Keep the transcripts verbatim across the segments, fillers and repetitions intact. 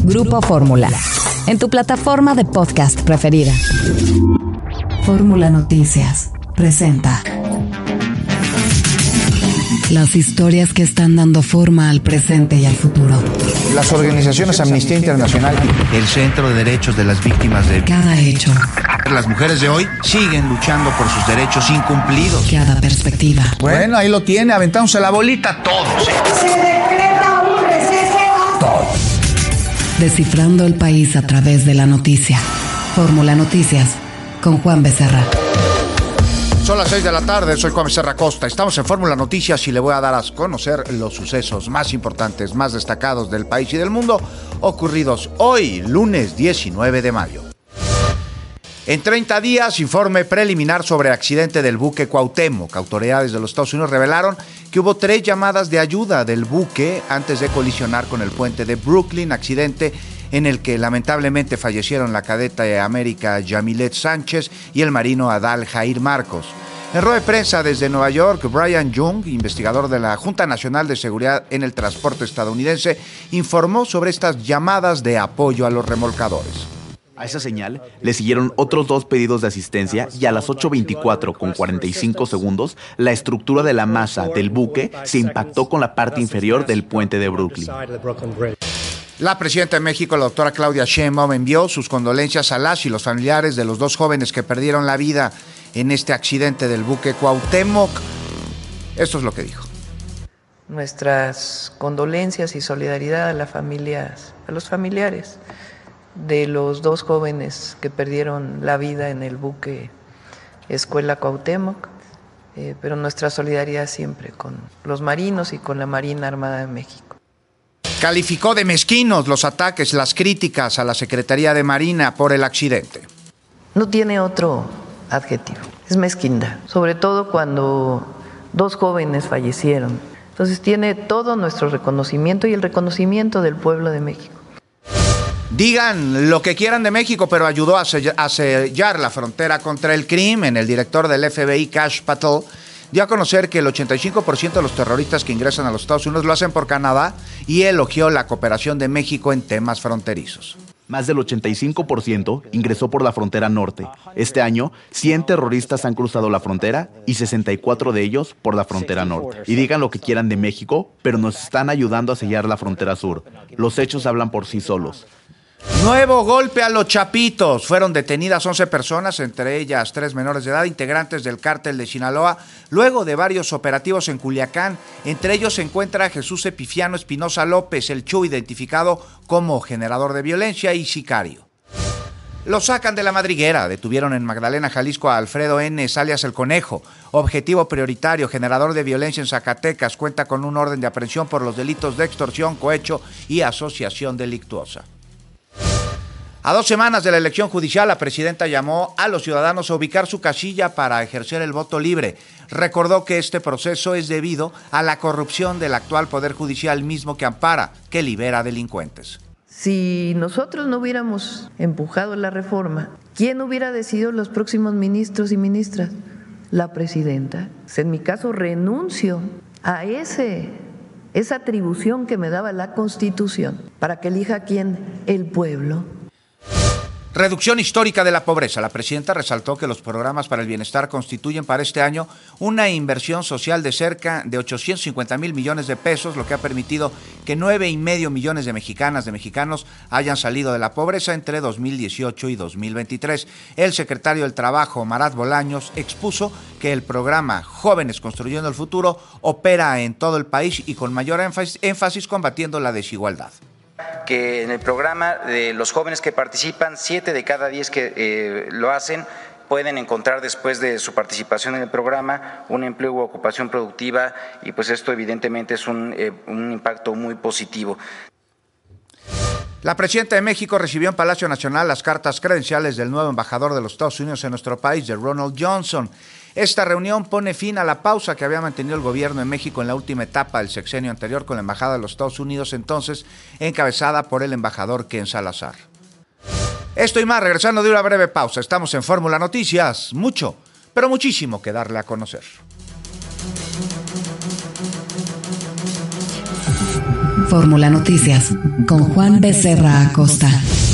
Grupo Fórmula, en tu plataforma de podcast preferida. Fórmula Noticias presenta las historias que están dando forma al presente y al futuro. Las organizaciones Amnistía Internacional y el Centro de Derechos de las Víctimas de cada hecho. Las mujeres de hoy siguen luchando por sus derechos incumplidos. Cada perspectiva. Bueno, ahí lo tiene, aventándose la bolita todos. Se decreta un receso. Todos. Descifrando el país a través de la noticia. Fórmula Noticias con Juan Becerra. Son las seis de la tarde, soy Juan Becerra Costa. Estamos en Fórmula Noticias y le voy a dar a conocer los sucesos más importantes, más destacados del país y del mundo ocurridos hoy, lunes diecinueve de mayo. En treinta días, informe preliminar sobre accidente del buque Cuauhtémoc. Autoridades de los Estados Unidos revelaron que hubo tres llamadas de ayuda del buque antes de colisionar con el puente de Brooklyn, accidente en el que lamentablemente fallecieron la cadeta de América Yamilet Sánchez y el marino Adal Jair Marcos. En rueda de prensa desde Nueva York, Brian Young, investigador de la Junta Nacional de Seguridad en el Transporte estadounidense, informó sobre estas llamadas de apoyo a los remolcadores. A esa señal le siguieron otros dos pedidos de asistencia y a las ocho veinticuatro con cuarenta y cinco segundos, la estructura de la masa del buque se impactó con la parte inferior del puente de Brooklyn. La presidenta de México, la doctora Claudia Sheinbaum, envió sus condolencias a las y los familiares de los dos jóvenes que perdieron la vida en este accidente del buque Cuauhtémoc. Esto es lo que dijo. Nuestras condolencias y solidaridad a las familias, a los familiares de los dos jóvenes que perdieron la vida en el buque Escuela Cuauhtémoc, eh, pero nuestra solidaridad siempre con los marinos y con la Marina Armada de México. Calificó de mezquinos los ataques, las críticas a la Secretaría de Marina por el accidente. No tiene otro adjetivo, es mezquindad, sobre todo cuando dos jóvenes fallecieron. Entonces tiene todo nuestro reconocimiento y el reconocimiento del pueblo de México. Digan lo que quieran de México, pero ayudó a sellar la frontera contra el crimen. El director del F B I, Kash Patel, dio a conocer que el ochenta y cinco por ciento de los terroristas que ingresan a los Estados Unidos lo hacen por Canadá y elogió la cooperación de México en temas fronterizos. Más del ochenta y cinco por ciento ingresó por la frontera norte. Este año, cien terroristas han cruzado la frontera y sesenta y cuatro de ellos por la frontera norte. Y digan lo que quieran de México, pero nos están ayudando a sellar la frontera sur. Los hechos hablan por sí solos. Nuevo golpe a los Chapitos. Fueron detenidas once personas, entre ellas tres menores de edad, integrantes del cártel de Sinaloa, luego de varios operativos en Culiacán. Entre ellos se encuentra Jesús Epifiano Espinosa López, el Chu, identificado como generador de violencia y sicario. Lo sacan de la madriguera. Detuvieron en Magdalena, Jalisco, a Alfredo N., alias El Conejo. Objetivo prioritario, generador de violencia en Zacatecas. Cuenta con un orden de aprehensión por los delitos de extorsión, cohecho y asociación delictuosa. A dos semanas de la elección judicial, la presidenta llamó a los ciudadanos a ubicar su casilla para ejercer el voto libre. Recordó que este proceso es debido a la corrupción del actual Poder Judicial mismo que ampara, que libera delincuentes. Si nosotros no hubiéramos empujado la reforma, ¿quién hubiera decidido los próximos ministros y ministras? La presidenta. En mi caso, renuncio a ese, esa atribución que me daba la Constitución para que elija quién, el pueblo. Reducción histórica de la pobreza. La presidenta resaltó que los programas para el bienestar constituyen para este año una inversión social de cerca de ochocientos cincuenta mil millones de pesos, lo que ha permitido que nueve y medio millones de mexicanas, de mexicanos hayan salido de la pobreza entre dos mil dieciocho y dos mil veintitrés. El secretario del Trabajo, Marat Bolaños, expuso que el programa Jóvenes Construyendo el Futuro opera en todo el país y con mayor énfasis, énfasis combatiendo la desigualdad. Que en el programa de los jóvenes que participan, siete de cada diez que eh, lo hacen, pueden encontrar después de su participación en el programa un empleo u ocupación productiva y pues esto evidentemente es un, eh, un impacto muy positivo. La presidenta de México recibió en Palacio Nacional las cartas credenciales del nuevo embajador de los Estados Unidos en nuestro país, de Ronald Johnson. Esta reunión pone fin a la pausa que había mantenido el gobierno de México en la última etapa del sexenio anterior con la Embajada de los Estados Unidos, entonces encabezada por el embajador Ken Salazar. Esto y más, regresando de una breve pausa. Estamos en Fórmula Noticias. Mucho, pero muchísimo que darle a conocer. Fórmula Noticias con Juan Becerra Acosta.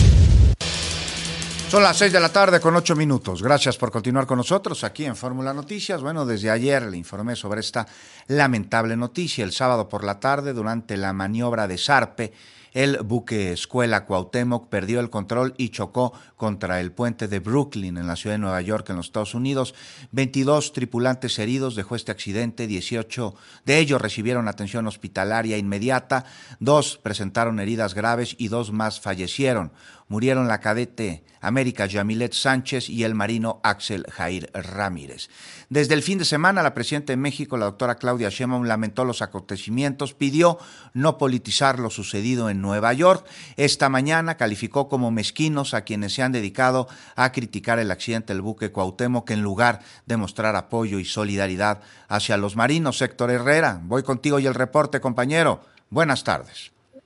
Son las seis de la tarde con ocho minutos. Gracias por continuar con nosotros aquí en Fórmula Noticias. Bueno, desde ayer le informé sobre esta lamentable noticia. El sábado por la tarde, durante la maniobra de zarpe, el buque Escuela Cuauhtémoc perdió el control y chocó contra el puente de Brooklyn en la ciudad de Nueva York, en los Estados Unidos. veintidós tripulantes heridos dejó este accidente, dieciocho de ellos recibieron atención hospitalaria inmediata, dos presentaron heridas graves y dos más fallecieron. Murieron la cadete América Yamilet Sánchez y el marino Axel Jair Ramírez. Desde el fin de semana, la presidenta de México, la doctora Claudia Sheinbaum, lamentó los acontecimientos, pidió no politizar lo sucedido en Nueva York. Esta mañana calificó como mezquinos a quienes se han dedicado a criticar el accidente del buque Cuauhtémoc en lugar de mostrar apoyo y solidaridad hacia los marinos. Héctor Herrera, voy contigo y el reporte, compañero. Buenas tardes.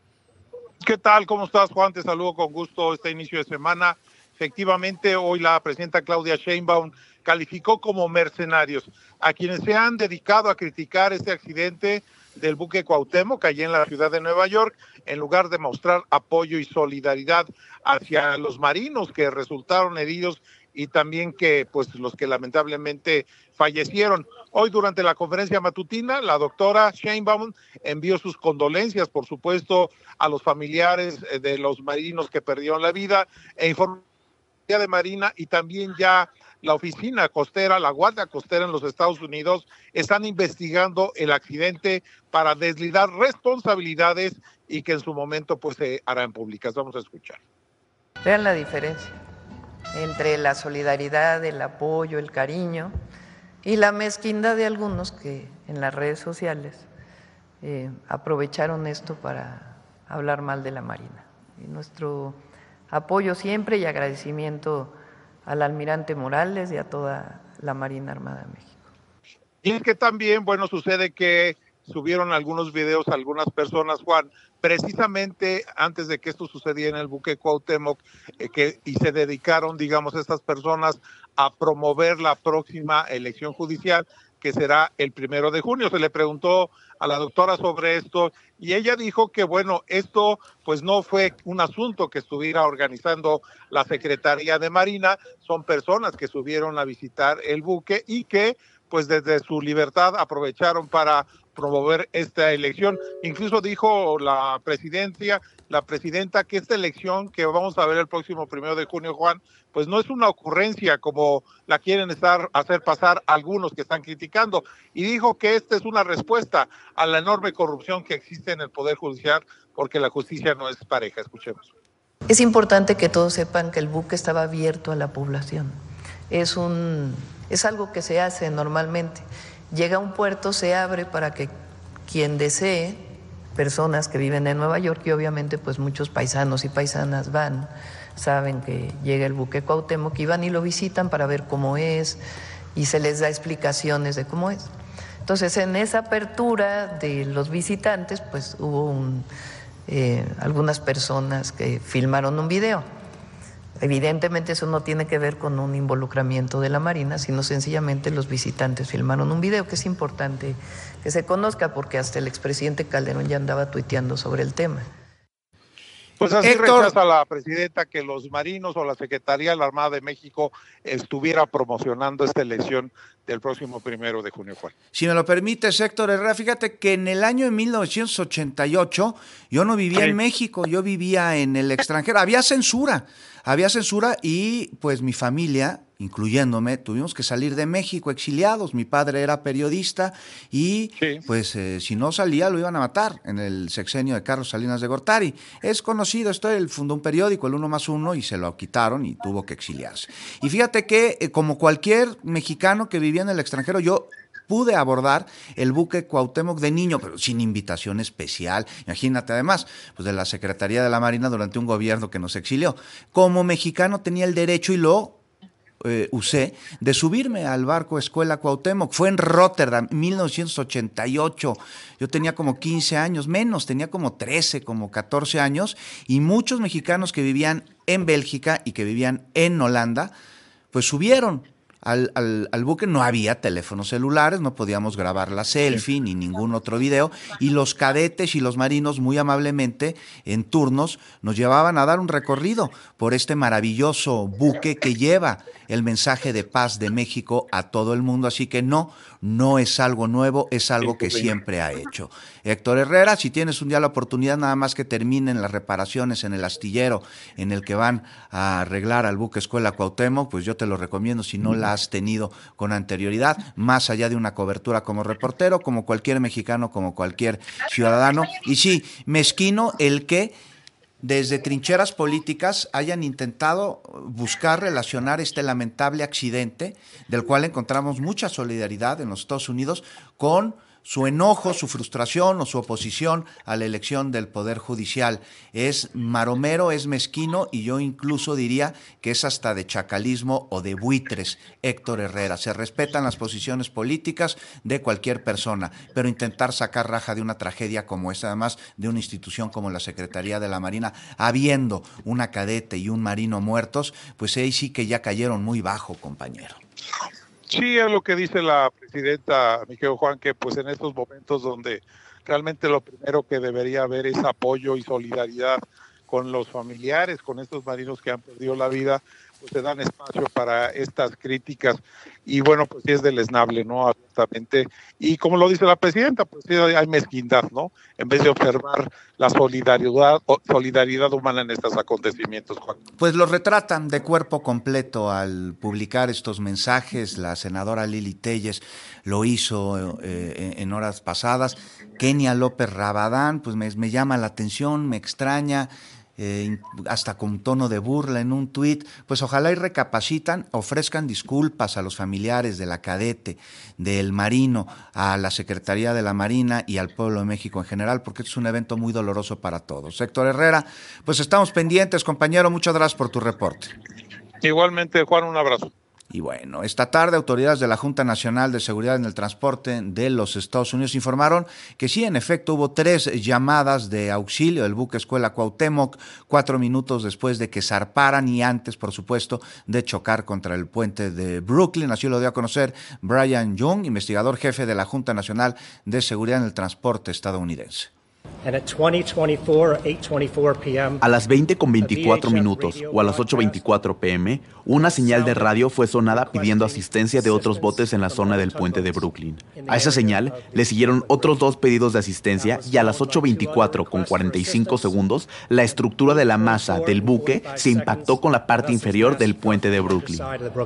¿Qué tal? ¿Cómo estás, Juan? Te saludo con gusto este inicio de semana. Efectivamente, hoy la presidenta Claudia Sheinbaum calificó como mercenarios a quienes se han dedicado a criticar este accidente del buque Cuauhtémoc allí en la ciudad de Nueva York, en lugar de mostrar apoyo y solidaridad hacia los marinos que resultaron heridos y también que pues los que lamentablemente fallecieron. Hoy durante la conferencia matutina, la doctora Sheinbaum envió sus condolencias, por supuesto, a los familiares de los marinos que perdieron la vida, e informó de Marina y también ya la oficina costera, la Guardia Costera en los Estados Unidos, están investigando el accidente para deslindar responsabilidades y que en su momento pues se harán públicas. Vamos a escuchar. Vean la diferencia entre la solidaridad, el apoyo, el cariño y la mezquindad de algunos que en las redes sociales eh, aprovecharon esto para hablar mal de la Marina. Y nuestro apoyo siempre y agradecimiento al almirante Morales y a toda la Marina Armada de México. Y es que también, bueno, sucede que subieron algunos videos algunas personas, Juan, precisamente antes de que esto sucediera en el buque Cuauhtémoc, eh, que, y se dedicaron, digamos, estas personas a promover la próxima elección judicial, que será el primero de junio. Se le preguntó a la doctora sobre esto y ella dijo que, bueno, esto pues no fue un asunto que estuviera organizando la Secretaría de Marina, son personas que subieron a visitar el buque y que pues desde su libertad aprovecharon para promover esta elección. Incluso dijo la presidencia, la presidenta, que esta elección que vamos a ver el próximo primero de junio, Juan, pues no es una ocurrencia como la quieren estar hacer pasar algunos que están criticando. Y dijo que esta es una respuesta a la enorme corrupción que existe en el Poder Judicial, porque la justicia no es pareja. Escuchemos. Es importante que todos sepan que el buque estaba abierto a la población. Es un, es algo que se hace normalmente. Llega a un puerto, se abre para que quien desee, personas que viven en Nueva York y obviamente pues muchos paisanos y paisanas van, saben que llega el buque Cuauhtémoc y van y lo visitan para ver cómo es y se les da explicaciones de cómo es. Entonces en esa apertura de los visitantes pues hubo un, eh, algunas personas que filmaron un video. Evidentemente eso no tiene que ver con un involucramiento de la Marina, sino sencillamente los visitantes filmaron un video, que es importante que se conozca porque hasta el expresidente Calderón ya andaba tuiteando sobre el tema. Pues así Héctor, rechaza la presidenta que los marinos o la Secretaría de la Armada de México estuviera promocionando esta elección del próximo primero de junio, Juan. Si me lo permites, Héctor Herrera, fíjate que en el año de mil novecientos ochenta y ocho yo no vivía sí. en México, yo vivía en el extranjero, había censura, había censura y pues mi familia, incluyéndome, tuvimos que salir de México exiliados. Mi padre era periodista y sí. pues eh, si no salía lo iban a matar en el sexenio de Carlos Salinas de Gortari. Es conocido esto, él fundó un periódico, el Uno más Uno, y se lo quitaron y tuvo que exiliarse. Y fíjate que eh, como cualquier mexicano que vivía en el extranjero, yo pude abordar el buque Cuauhtémoc de niño, pero sin invitación especial. Imagínate, además, pues de la Secretaría de la Marina durante un gobierno que nos exilió. Como mexicano tenía el derecho y lo eh, usé de subirme al barco Escuela Cuauhtémoc. Fue en Rotterdam, mil novecientos ochenta y ocho. Yo tenía como quince años, menos, tenía como trece, como catorce años, y muchos mexicanos que vivían en Bélgica y que vivían en Holanda, pues subieron al, al, al buque. No había teléfonos celulares, no podíamos grabar la selfie ni ningún otro video, y los cadetes y los marinos muy amablemente en turnos nos llevaban a dar un recorrido por este maravilloso buque que lleva el mensaje de paz de México a todo el mundo. Así que no, no es algo nuevo, es algo que siempre ha hecho. Héctor Herrera, si tienes un día la oportunidad, nada más que terminen las reparaciones en el astillero en el que van a arreglar al buque Escuela Cuauhtémoc, pues yo te lo recomiendo si no la has tenido con anterioridad, más allá de una cobertura como reportero, como cualquier mexicano, como cualquier ciudadano. Y sí, mezquino el que desde trincheras políticas hayan intentado buscar relacionar este lamentable accidente, del cual encontramos mucha solidaridad en los Estados Unidos, con su enojo, su frustración o su oposición a la elección del Poder Judicial. Es maromero, es mezquino, y yo incluso diría que es hasta de chacalismo o de buitres, Héctor Herrera. Se respetan las posiciones políticas de cualquier persona, pero intentar sacar raja de una tragedia como esta, además de una institución como la Secretaría de la Marina, habiendo una cadete y un marino muertos, pues ahí sí que ya cayeron muy bajo, compañero. Sí, es lo que dice la presidenta, mi querido Juan, que pues en estos momentos donde realmente lo primero que debería haber es apoyo y solidaridad con los familiares, con estos marinos que han perdido la vida, pues se dan espacio para estas críticas, y bueno, pues sí es deleznable, ¿no? Absolutamente. Y como lo dice la presidenta, pues sí hay mezquindad, ¿no? En vez de observar la solidaridad, solidaridad humana en estos acontecimientos, Juan. Pues lo retratan de cuerpo completo al publicar estos mensajes. La senadora Lili Telles lo hizo eh, en horas pasadas. Kenia López Rabadán, pues me, me llama la atención, me extraña, Eh, hasta con tono de burla en un tuit. Pues ojalá y recapacitan, ofrezcan disculpas a los familiares de la cadete, del marino, a la Secretaría de la Marina y al pueblo de México en general, porque es un evento muy doloroso para todos. Héctor Herrera, pues estamos pendientes, compañero, muchas gracias por tu reporte. Igualmente, Juan, un abrazo. Y bueno, esta tarde autoridades de la Junta Nacional de Seguridad en el Transporte de los Estados Unidos informaron que sí, en efecto, hubo tres llamadas de auxilio del buque Escuela Cuauhtémoc, cuatro minutos después de que zarparan y antes, por supuesto, de chocar contra el puente de Brooklyn. Así lo dio a conocer Brian Young, investigador jefe de la Junta Nacional de Seguridad en el Transporte estadounidense. A las veinte con veinticuatro minutos o a las ocho veinticuatro pm, una señal de radio fue sonada pidiendo asistencia de otros botes en la zona del puente de Brooklyn. A esa señal le siguieron otros dos pedidos de asistencia y a las ocho veinticuatro con cuarenta y cinco segundos, la estructura de la masa del buque se impactó con la parte inferior del puente de Brooklyn.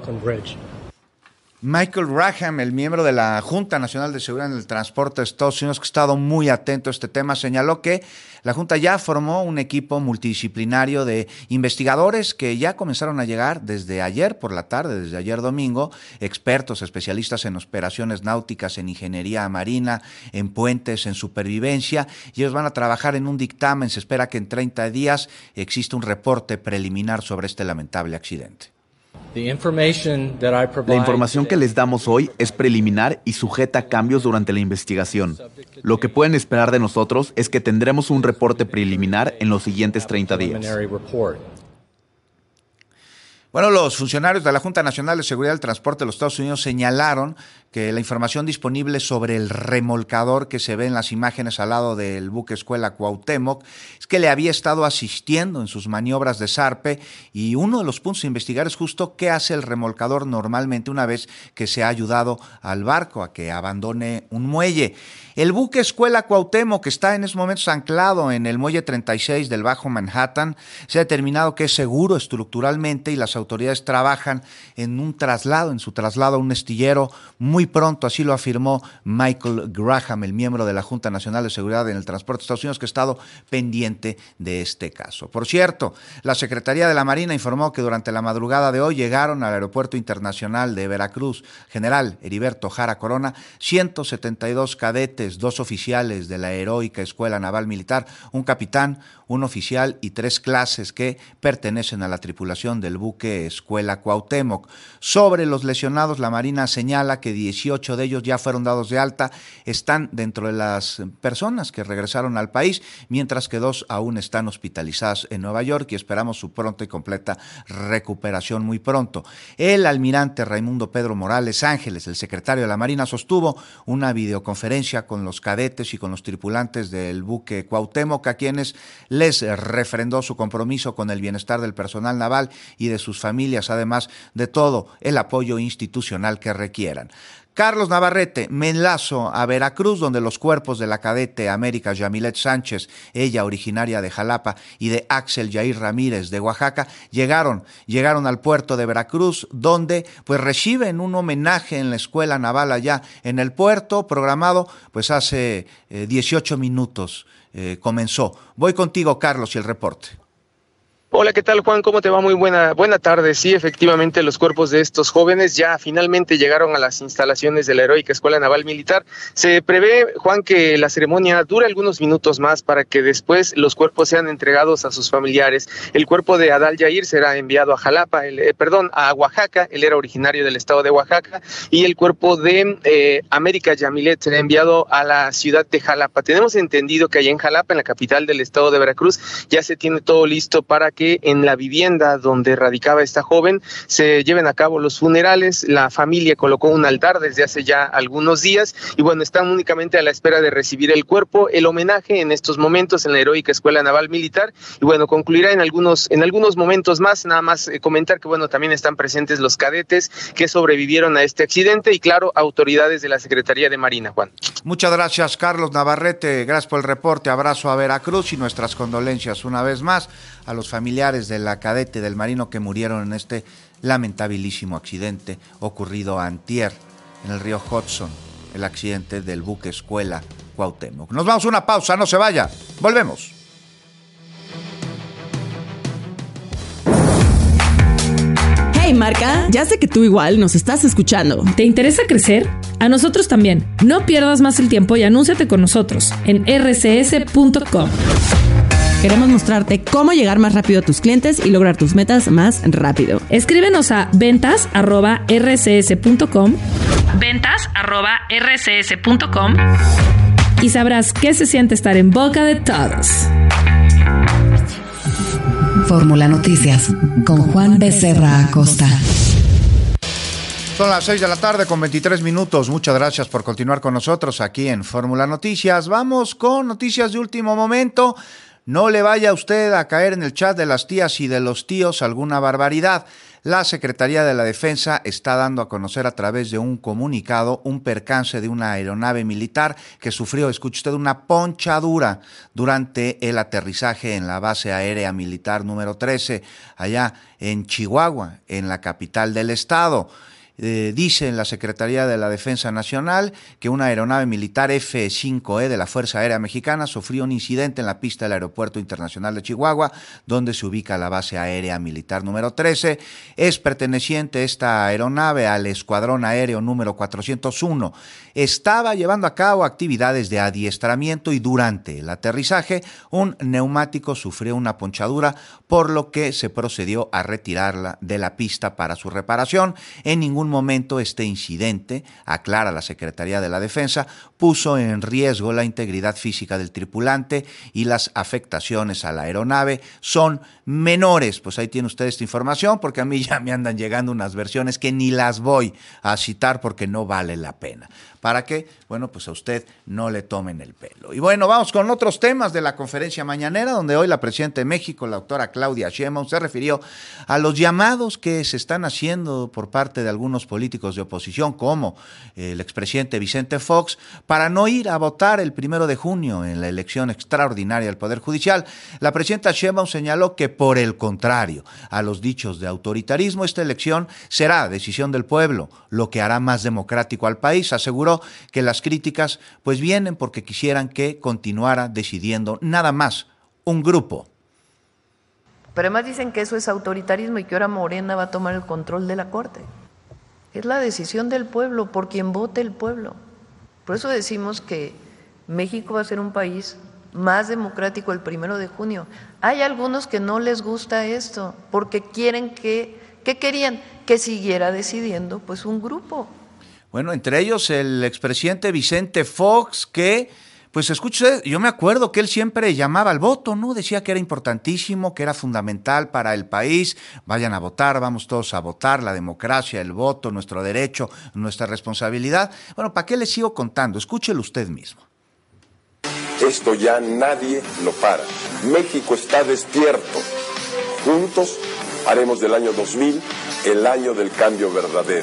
Michael Graham, el miembro de la Junta Nacional de Seguridad en el Transporte de Estados Unidos, que ha estado muy atento a este tema, señaló que la Junta ya formó un equipo multidisciplinario de investigadores que ya comenzaron a llegar desde ayer por la tarde, desde ayer domingo, expertos, especialistas en operaciones náuticas, en ingeniería marina, en puentes, en supervivencia, y ellos van a trabajar en un dictamen. Se espera que en treinta días exista un reporte preliminar sobre este lamentable accidente. La información que les damos hoy es preliminar y sujeta a cambios durante la investigación. Lo que pueden esperar de nosotros es que tendremos un reporte preliminar en los siguientes treinta días. Bueno, los funcionarios de la Junta Nacional de Seguridad del Transporte de los Estados Unidos señalaron que la información disponible sobre el remolcador que se ve en las imágenes al lado del buque Escuela Cuauhtémoc es que le había estado asistiendo en sus maniobras de zarpe, y uno de los puntos a investigar es justo qué hace el remolcador normalmente una vez que se ha ayudado al barco a que abandone un muelle. El buque Escuela Cuauhtémoc, que está en estos momentos anclado en el muelle treinta y seis del Bajo Manhattan, se ha determinado que es seguro estructuralmente y las autoridades trabajan en un traslado, en su traslado a un astillero muy pronto. Así lo afirmó Michael Graham, el miembro de la Junta Nacional de Seguridad en el Transporte de Estados Unidos, que ha estado pendiente de este caso. Por cierto, la Secretaría de la Marina informó que durante la madrugada de hoy llegaron al Aeropuerto Internacional de Veracruz, General Heriberto Jara Corona, ciento setenta y dos cadetes, dos oficiales de la heroica Escuela Naval Militar, un capitán, un oficial y tres clases que pertenecen a la tripulación del buque buque Escuela Cuauhtémoc. Sobre los lesionados, la Marina señala que dieciocho de ellos ya fueron dados de alta, están dentro de las personas que regresaron al país, mientras que dos aún están hospitalizadas en Nueva York y esperamos su pronta y completa recuperación muy pronto. El almirante Raimundo Pedro Morales Ángeles, el secretario de la Marina, sostuvo una videoconferencia con los cadetes y con los tripulantes del buque Cuauhtémoc, a quienes les refrendó su compromiso con el bienestar del personal naval y de sus familias, además de todo el apoyo institucional que requieran. Carlos Navarrete, me enlazo a Veracruz, donde los cuerpos de la cadete América Yamilet Sánchez, ella originaria de Jalapa, y de Axel Yair Ramírez de Oaxaca, llegaron, llegaron al puerto de Veracruz, donde pues reciben un homenaje en la Escuela Naval allá en el puerto, programado pues hace eh, dieciocho minutos eh, comenzó. Voy contigo, Carlos, y el reporte. Hola, ¿qué tal, Juan? ¿Cómo te va? Muy buena, buena tarde. Sí, efectivamente, los cuerpos de estos jóvenes ya finalmente llegaron a las instalaciones de la Heroica Escuela Naval Militar. Se prevé, Juan, que la ceremonia dure algunos minutos más para que después los cuerpos sean entregados a sus familiares. El cuerpo de Adal Yair será enviado a Jalapa, el, eh, perdón, a Oaxaca, él era originario del estado de Oaxaca, y el cuerpo de eh, América Yamilet será enviado a la ciudad de Jalapa. Tenemos entendido que allá en Jalapa, en la capital del estado de Veracruz, ya se tiene todo listo para que que en la vivienda donde radicaba esta joven se lleven a cabo los funerales. La familia colocó un altar desde hace ya algunos días y bueno, están únicamente a la espera de recibir el cuerpo, el homenaje en estos momentos en la Heroica Escuela Naval Militar y bueno, concluirá en algunos, en algunos momentos más. Nada más eh, comentar que bueno, también están presentes los cadetes que sobrevivieron a este accidente y claro, autoridades de la Secretaría de Marina, Juan. Muchas gracias, Carlos Navarrete, gracias por el reporte, abrazo a Veracruz y nuestras condolencias una vez más a los familiares de la cadete del marino que murieron en este lamentabilísimo accidente ocurrido antier en el río Hudson, el accidente del buque Escuela Cuauhtémoc. Nos vamos a una pausa, no se vaya, volvemos. Hey Marca, ya sé que tú igual nos estás escuchando. ¿Te interesa crecer? A nosotros también. No pierdas más el tiempo y anúnciate con nosotros en erre ce ese punto com. Queremos mostrarte cómo llegar más rápido a tus clientes y lograr tus metas más rápido. Escríbenos a ventas arroba erre ce ese punto com, ventas arroba erre ce ese punto com y sabrás qué se siente estar en boca de todos. Fórmula Noticias con Juan Becerra Acosta. Son las seis de la tarde con veintitrés minutos. Muchas gracias por continuar con nosotros aquí en Fórmula Noticias. Vamos con noticias de último momento. No le vaya usted a caer en el chat de las tías y de los tíos alguna barbaridad. La Secretaría de la Defensa está dando a conocer a través de un comunicado un percance de una aeronave militar que sufrió, escuche usted, una ponchadura durante el aterrizaje en la base aérea militar número trece, allá en Chihuahua, en la capital del estado. Eh, dice en la Secretaría de la Defensa Nacional que una aeronave militar efe cinco e de la Fuerza Aérea Mexicana sufrió un incidente en la pista del Aeropuerto Internacional de Chihuahua, donde se ubica la base aérea militar número trece. Es perteneciente esta aeronave al Escuadrón Aéreo número cuatrocientos uno. Estaba llevando a cabo actividades de adiestramiento y durante el aterrizaje un neumático sufrió una ponchadura, por lo que se procedió a retirarla de la pista para su reparación. En ningún momento este incidente, aclara la Secretaría de la Defensa, puso en riesgo la integridad física del tripulante y las afectaciones a la aeronave son menores. Pues ahí tiene usted esta información, porque a mí ya me andan llegando unas versiones que ni las voy a citar porque no vale la pena. ¿Para qué? Bueno, pues a usted no le tomen el pelo. Y bueno, vamos con otros temas de la conferencia mañanera, donde hoy la presidenta de México, la doctora Claudia Sheinbaum, se refirió a los llamados que se están haciendo por parte de algunos políticos de oposición, como el expresidente Vicente Fox, para no ir a votar el primero de junio en la elección extraordinaria del Poder Judicial. La presidenta Sheinbaum señaló que, por el contrario a los dichos de autoritarismo, esta elección será decisión del pueblo, lo que hará más democrático al país. Aseguró que las críticas pues vienen porque quisieran que continuara decidiendo nada más un grupo. Pero además dicen que eso es autoritarismo y que ahora Morena va a tomar el control de la Corte. Es la decisión del pueblo, por quien vote el pueblo. Por eso decimos que México va a ser un país más democrático el primero de junio. Hay algunos que no les gusta esto porque quieren que ¿Qué querían? Que siguiera decidiendo pues un grupo. Bueno, entre ellos el expresidente Vicente Fox, que, pues escuche, yo me acuerdo que él siempre llamaba al voto, ¿no? Decía que era importantísimo, que era fundamental para el país. Vayan a votar, vamos todos a votar, la democracia, el voto, nuestro derecho, nuestra responsabilidad. Bueno, ¿para qué les sigo contando? Escúchelo usted mismo. Esto ya nadie lo para. México está despierto. Juntos haremos del año dos mil el año del cambio verdadero.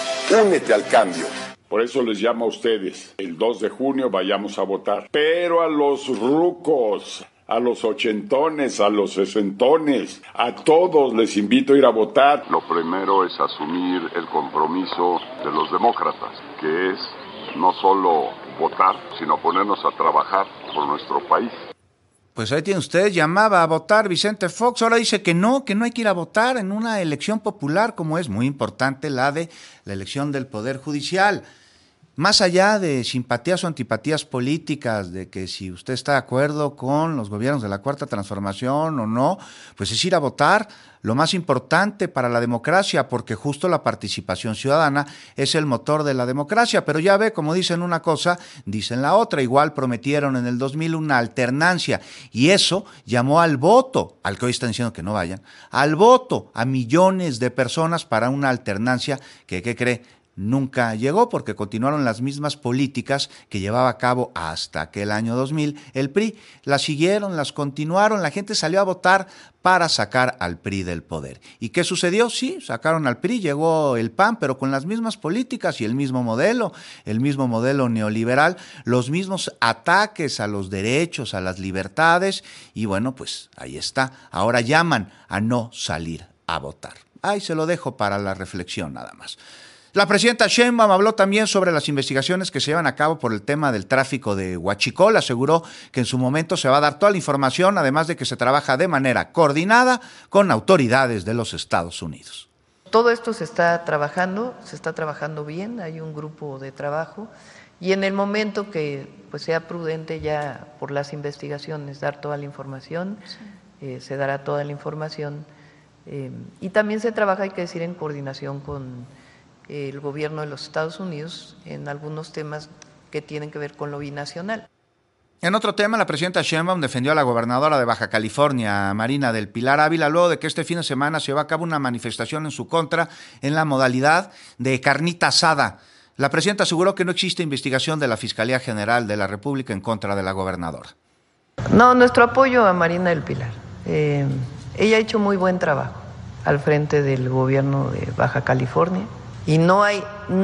Únete al cambio. Por eso les llamo a ustedes. El dos de junio vayamos a votar. Pero a los rucos, a los ochentones, a los sesentones, a todos les invito a ir a votar. Lo primero es asumir el compromiso de los demócratas, que es no solo votar, sino ponernos a trabajar por nuestro país. Pues ahí tiene usted, llamaba a votar Vicente Fox, ahora dice que no, que no hay que ir a votar en una elección popular, como es muy importante la de la elección del Poder Judicial. Más allá de simpatías o antipatías políticas, de que si usted está de acuerdo con los gobiernos de la Cuarta Transformación o no, pues es ir a votar. Lo más importante para la democracia, porque justo la participación ciudadana es el motor de la democracia. Pero ya ve, como dicen una cosa, dicen la otra. Igual prometieron en el dos mil una alternancia y eso llamó al voto, al que hoy están diciendo que no vayan, al voto a millones de personas para una alternancia que, ¿qué cree?, nunca llegó, porque continuaron las mismas políticas que llevaba a cabo hasta aquel año dos mil el P R I. Las siguieron, las continuaron, la gente salió a votar para sacar al P R I del poder. ¿Y qué sucedió? Sí, sacaron al P R I, llegó el P A N, pero con las mismas políticas y el mismo modelo, el mismo modelo neoliberal, los mismos ataques a los derechos, a las libertades, y bueno, pues ahí está. Ahora llaman a no salir a votar. Ahí se lo dejo para la reflexión nada más. La presidenta Sheinbaum habló también sobre las investigaciones que se llevan a cabo por el tema del tráfico de huachicol. Aseguró que en su momento se va a dar toda la información, además de que se trabaja de manera coordinada con autoridades de los Estados Unidos. Todo esto se está trabajando, se está trabajando bien, hay un grupo de trabajo y en el momento que pues, sea prudente ya por las investigaciones dar toda la información, eh, se dará toda la información eh, y también se trabaja, hay que decir, en coordinación con el gobierno de los Estados Unidos en algunos temas que tienen que ver con lo binacional. En otro tema, la presidenta Sheinbaum defendió a la gobernadora de Baja California, Marina del Pilar Ávila, luego de que este fin de semana se llevó a cabo una manifestación en su contra en la modalidad de carnita asada. La presidenta aseguró que no existe investigación de la Fiscalía General de la República en contra de la gobernadora. No, nuestro apoyo a Marina del Pilar. Eh, ella ha hecho muy buen trabajo al frente del gobierno de Baja California. Y no hay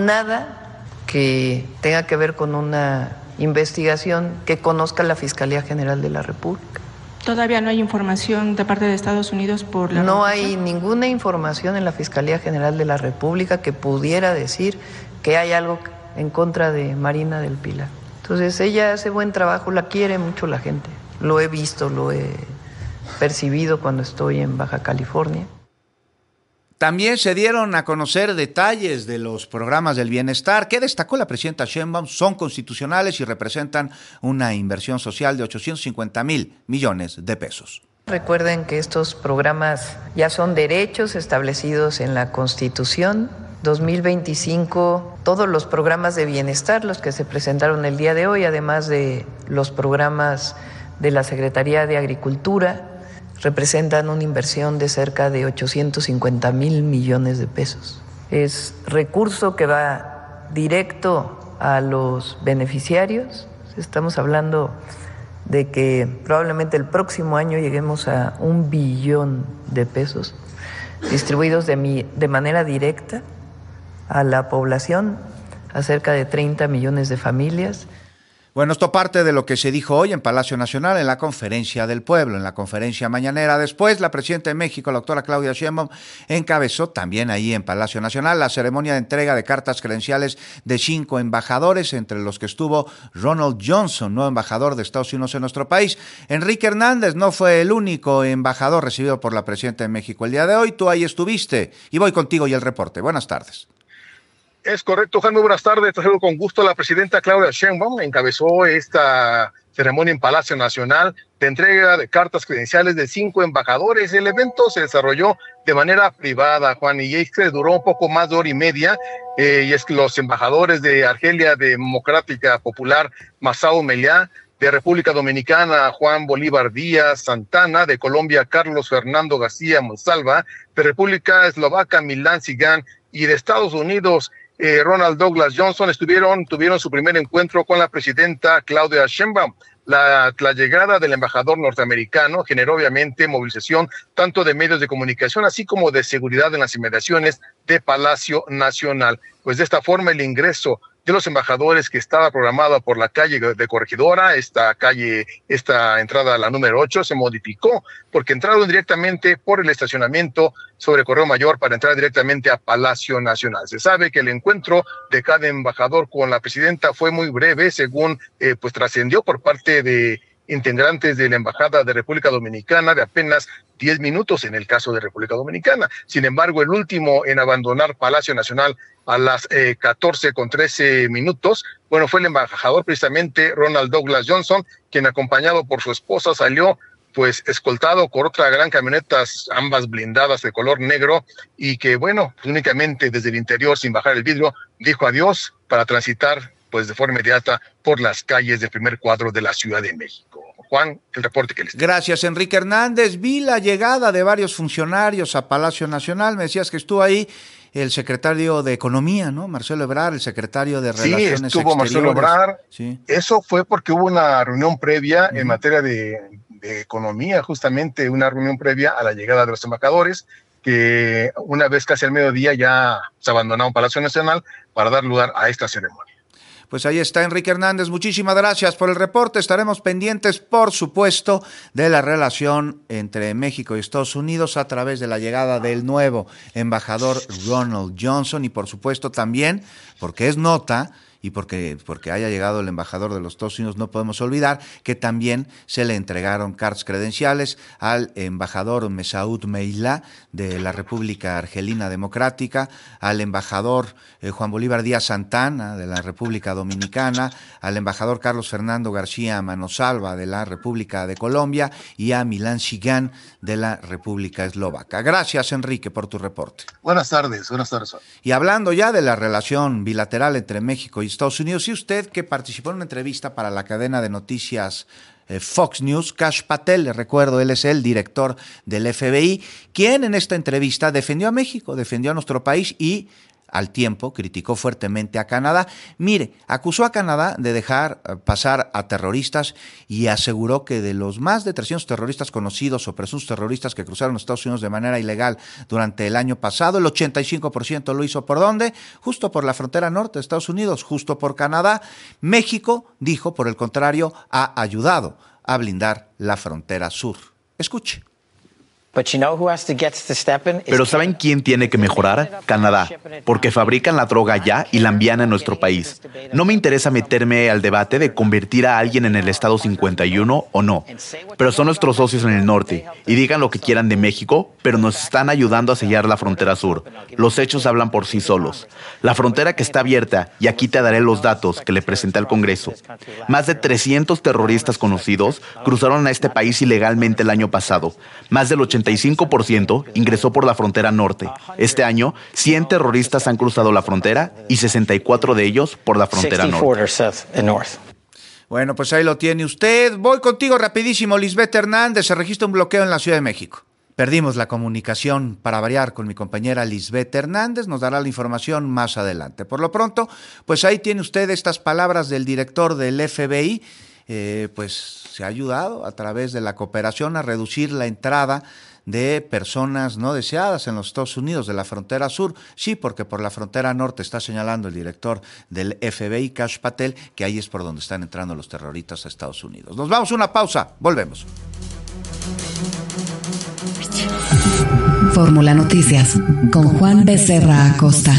nada que tenga que ver con una investigación que conozca la Fiscalía General de la República. ¿Todavía no hay información de parte de Estados Unidos por la... No hay ninguna información en la Fiscalía General de la República que pudiera decir que hay algo en contra de Marina del Pilar. Entonces ella hace buen trabajo, la quiere mucho la gente. Lo he visto, lo he percibido cuando estoy en Baja California. También se dieron a conocer detalles de los programas del bienestar que destacó la presidenta Sheinbaum, son constitucionales y representan una inversión social de ochocientos cincuenta mil millones de pesos. Recuerden que estos programas ya son derechos establecidos en la Constitución. dos mil veinticinco, todos los programas de bienestar, los que se presentaron el día de hoy, además de los programas de la Secretaría de Agricultura, representan una inversión de cerca de ochocientos cincuenta mil millones de pesos. Es recurso que va directo a los beneficiarios. Estamos hablando de que probablemente el próximo año lleguemos a un billón de pesos distribuidos de, mi, de manera directa a la población, a cerca de treinta millones de familias. Bueno, esto parte de lo que se dijo hoy en Palacio Nacional en la Conferencia del Pueblo, en la conferencia mañanera. Después, la presidenta de México, la doctora Claudia Sheinbaum, encabezó también ahí en Palacio Nacional la ceremonia de entrega de cartas credenciales de cinco embajadores, entre los que estuvo Ronald Johnson, nuevo embajador de Estados Unidos en nuestro país. Enrique Hernández no fue el único embajador recibido por la presidenta de México el día de hoy. Tú ahí estuviste y voy contigo y el reporte. Buenas tardes. Es correcto, Juan, muy buenas tardes. Te saludo con gusto. La presidenta Claudia Sheinbaum encabezó esta ceremonia en Palacio Nacional de entrega de cartas credenciales de cinco embajadores. El evento se desarrolló de manera privada, Juan, y este duró un poco más de hora y media, eh, y es que los embajadores de Argelia Democrática Popular, Masao Meliá, de República Dominicana, Juan Bolívar Díaz Santana, de Colombia, Carlos Fernando García Monsalva, de República Eslovaca, Milan Sigan, y de Estados Unidos, eh, Ronald Douglas Johnson, estuvieron, tuvieron su primer encuentro con la presidenta Claudia Sheinbaum. La, la llegada del embajador norteamericano generó obviamente movilización tanto de medios de comunicación así como de seguridad en las inmediaciones de Palacio Nacional. Pues de esta forma el ingreso de los embajadores, que estaba programada por la calle de Corregidora, esta calle, esta entrada a la número ocho, se modificó porque entraron directamente por el estacionamiento sobre Correo Mayor para entrar directamente a Palacio Nacional. Se sabe que el encuentro de cada embajador con la presidenta fue muy breve, según eh, pues trascendió por parte de integrantes de la Embajada de República Dominicana, de apenas diez minutos en el caso de República Dominicana. Sin embargo, el último en abandonar Palacio Nacional a las eh, catorce con trece minutos, bueno, fue el embajador precisamente Ronald Douglas Johnson, quien acompañado por su esposa salió pues escoltado por otra gran camioneta, ambas blindadas de color negro, y que bueno, pues, únicamente desde el interior, sin bajar el vidrio, dijo adiós para transitar pues de forma inmediata por las calles del primer cuadro de la Ciudad de México. Juan, el reporte que les tengo. Gracias, Enrique Hernández. Vi la llegada de varios funcionarios a Palacio Nacional. Me decías que estuvo ahí el secretario de Economía, ¿no? Marcelo Ebrard, el secretario de Relaciones Exteriores. Sí, estuvo Marcelo Ebrard. Sí. Eso fue porque hubo una reunión previa uh-huh. en materia de, de economía, justamente una reunión previa a la llegada de los embajadores, que una vez casi al mediodía ya se abandonaron Palacio Nacional para dar lugar a esta ceremonia. Pues ahí está Enrique Hernández, muchísimas gracias por el reporte. Estaremos pendientes, por supuesto, de la relación entre México y Estados Unidos a través de la llegada del nuevo embajador Ronald Johnson y, por supuesto, también, porque es nota, y porque, porque haya llegado el embajador de los Estados Unidos, no podemos olvidar que también se le entregaron cartas credenciales al embajador Messaoud Meilá de la República Argelina Democrática, al embajador eh, Juan Bolívar Díaz Santana de la República Dominicana, al embajador Carlos Fernando García Manosalva de la República de Colombia y a Milan Sigan de la República Eslovaca. Gracias, Enrique, por tu reporte. Buenas tardes, buenas tardes. Y hablando ya de la relación bilateral entre México y Estados Unidos, y usted que participó en una entrevista para la cadena de noticias eh, Fox News, Kash Patel, le recuerdo, él es el director del F B I, quien en esta entrevista defendió a México, defendió a nuestro país y al tiempo criticó fuertemente a Canadá. Mire, acusó a Canadá de dejar pasar a terroristas y aseguró que de los más de trescientos terroristas conocidos o presuntos terroristas que cruzaron los Estados Unidos de manera ilegal durante el año pasado, el ochenta y cinco por ciento lo hizo ¿por dónde? Justo por la frontera norte de Estados Unidos, justo por Canadá. México, dijo, por el contrario, ha ayudado a blindar la frontera sur. Escuche. Pero ¿saben quién tiene que mejorar? Canadá, porque fabrican la droga allá y la envían a nuestro país. No me interesa meterme al debate de convertir a alguien en el Estado cincuenta y uno o no, pero son nuestros socios en el norte y digan lo que quieran de México, pero nos están ayudando a sellar la frontera sur. Los hechos hablan por sí solos. La frontera que está abierta, y aquí te daré los datos que le presenté al Congreso. Más de trescientos terroristas conocidos cruzaron a este país ilegalmente el año pasado. Más del ochenta y cinco por ciento ingresó por la frontera norte. Este año, cien terroristas han cruzado la frontera y sesenta y cuatro de ellos por la frontera norte. Bueno, pues ahí lo tiene usted. Voy contigo rapidísimo, Lisbeth Hernández. Se registra un bloqueo en la Ciudad de México. Perdimos la comunicación para variar con mi compañera Lisbeth Hernández. Nos dará la información más adelante. Por lo pronto, pues ahí tiene usted estas palabras del director del F B I. Eh, pues se ha ayudado a través de la cooperación a reducir la entrada de personas no deseadas en los Estados Unidos de la frontera sur. Sí, porque por la frontera norte está señalando el director del F B I, Kash Patel, que ahí es por donde están entrando los terroristas a Estados Unidos. Nos vamos a una pausa, volvemos. Fórmula Noticias con Juan Becerra Acosta.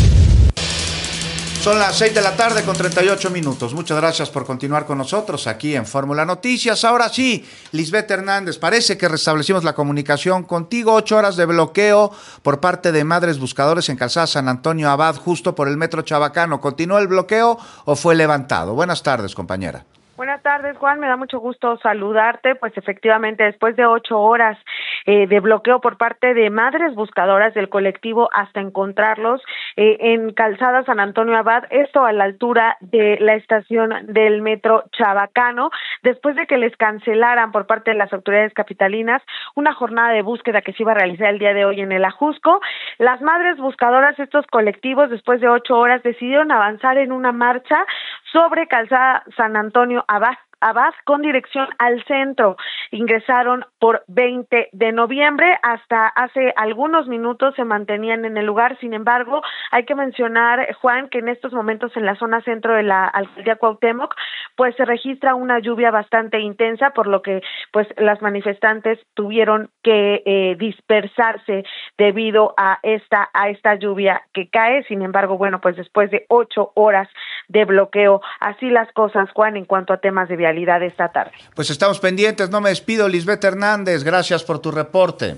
Son las seis de la tarde con treinta y ocho minutos. Muchas gracias por continuar con nosotros aquí en Fórmula Noticias. Ahora sí, Lisbeth Hernández, parece que restablecimos la comunicación contigo. Ocho horas de bloqueo por parte de Madres Buscadores en Calzada San Antonio Abad, justo por el Metro Chabacano. ¿Continuó el bloqueo o fue levantado? Buenas tardes, compañera. Buenas tardes, Juan. Me da mucho gusto saludarte. Pues efectivamente, después de ocho horas eh, de bloqueo por parte de madres buscadoras del colectivo Hasta Encontrarlos eh, en Calzada San Antonio Abad, esto a la altura de la estación del metro Chabacano, después de que les cancelaran por parte de las autoridades capitalinas una jornada de búsqueda que se iba a realizar el día de hoy en el Ajusco. Las madres buscadoras, estos colectivos, después de ocho horas, decidieron avanzar en una marcha sobre Calzada San Antonio Abad, Abad con dirección al centro. Ingresaron por veinte de noviembre, hasta hace algunos minutos se mantenían en el lugar. Sin embargo, hay que mencionar, Juan, que en estos momentos en la zona centro de la alcaldía Cuauhtémoc, pues se registra una lluvia bastante intensa, por lo que pues las manifestantes tuvieron que eh, dispersarse debido a esta a esta lluvia que cae. Sin embargo, bueno, pues después de ocho horas de bloqueo, así las cosas, Juan, en cuanto a temas de vialidad esta tarde. Pues estamos pendientes, no me despido. Lisbeth Hernández, gracias por tu reporte.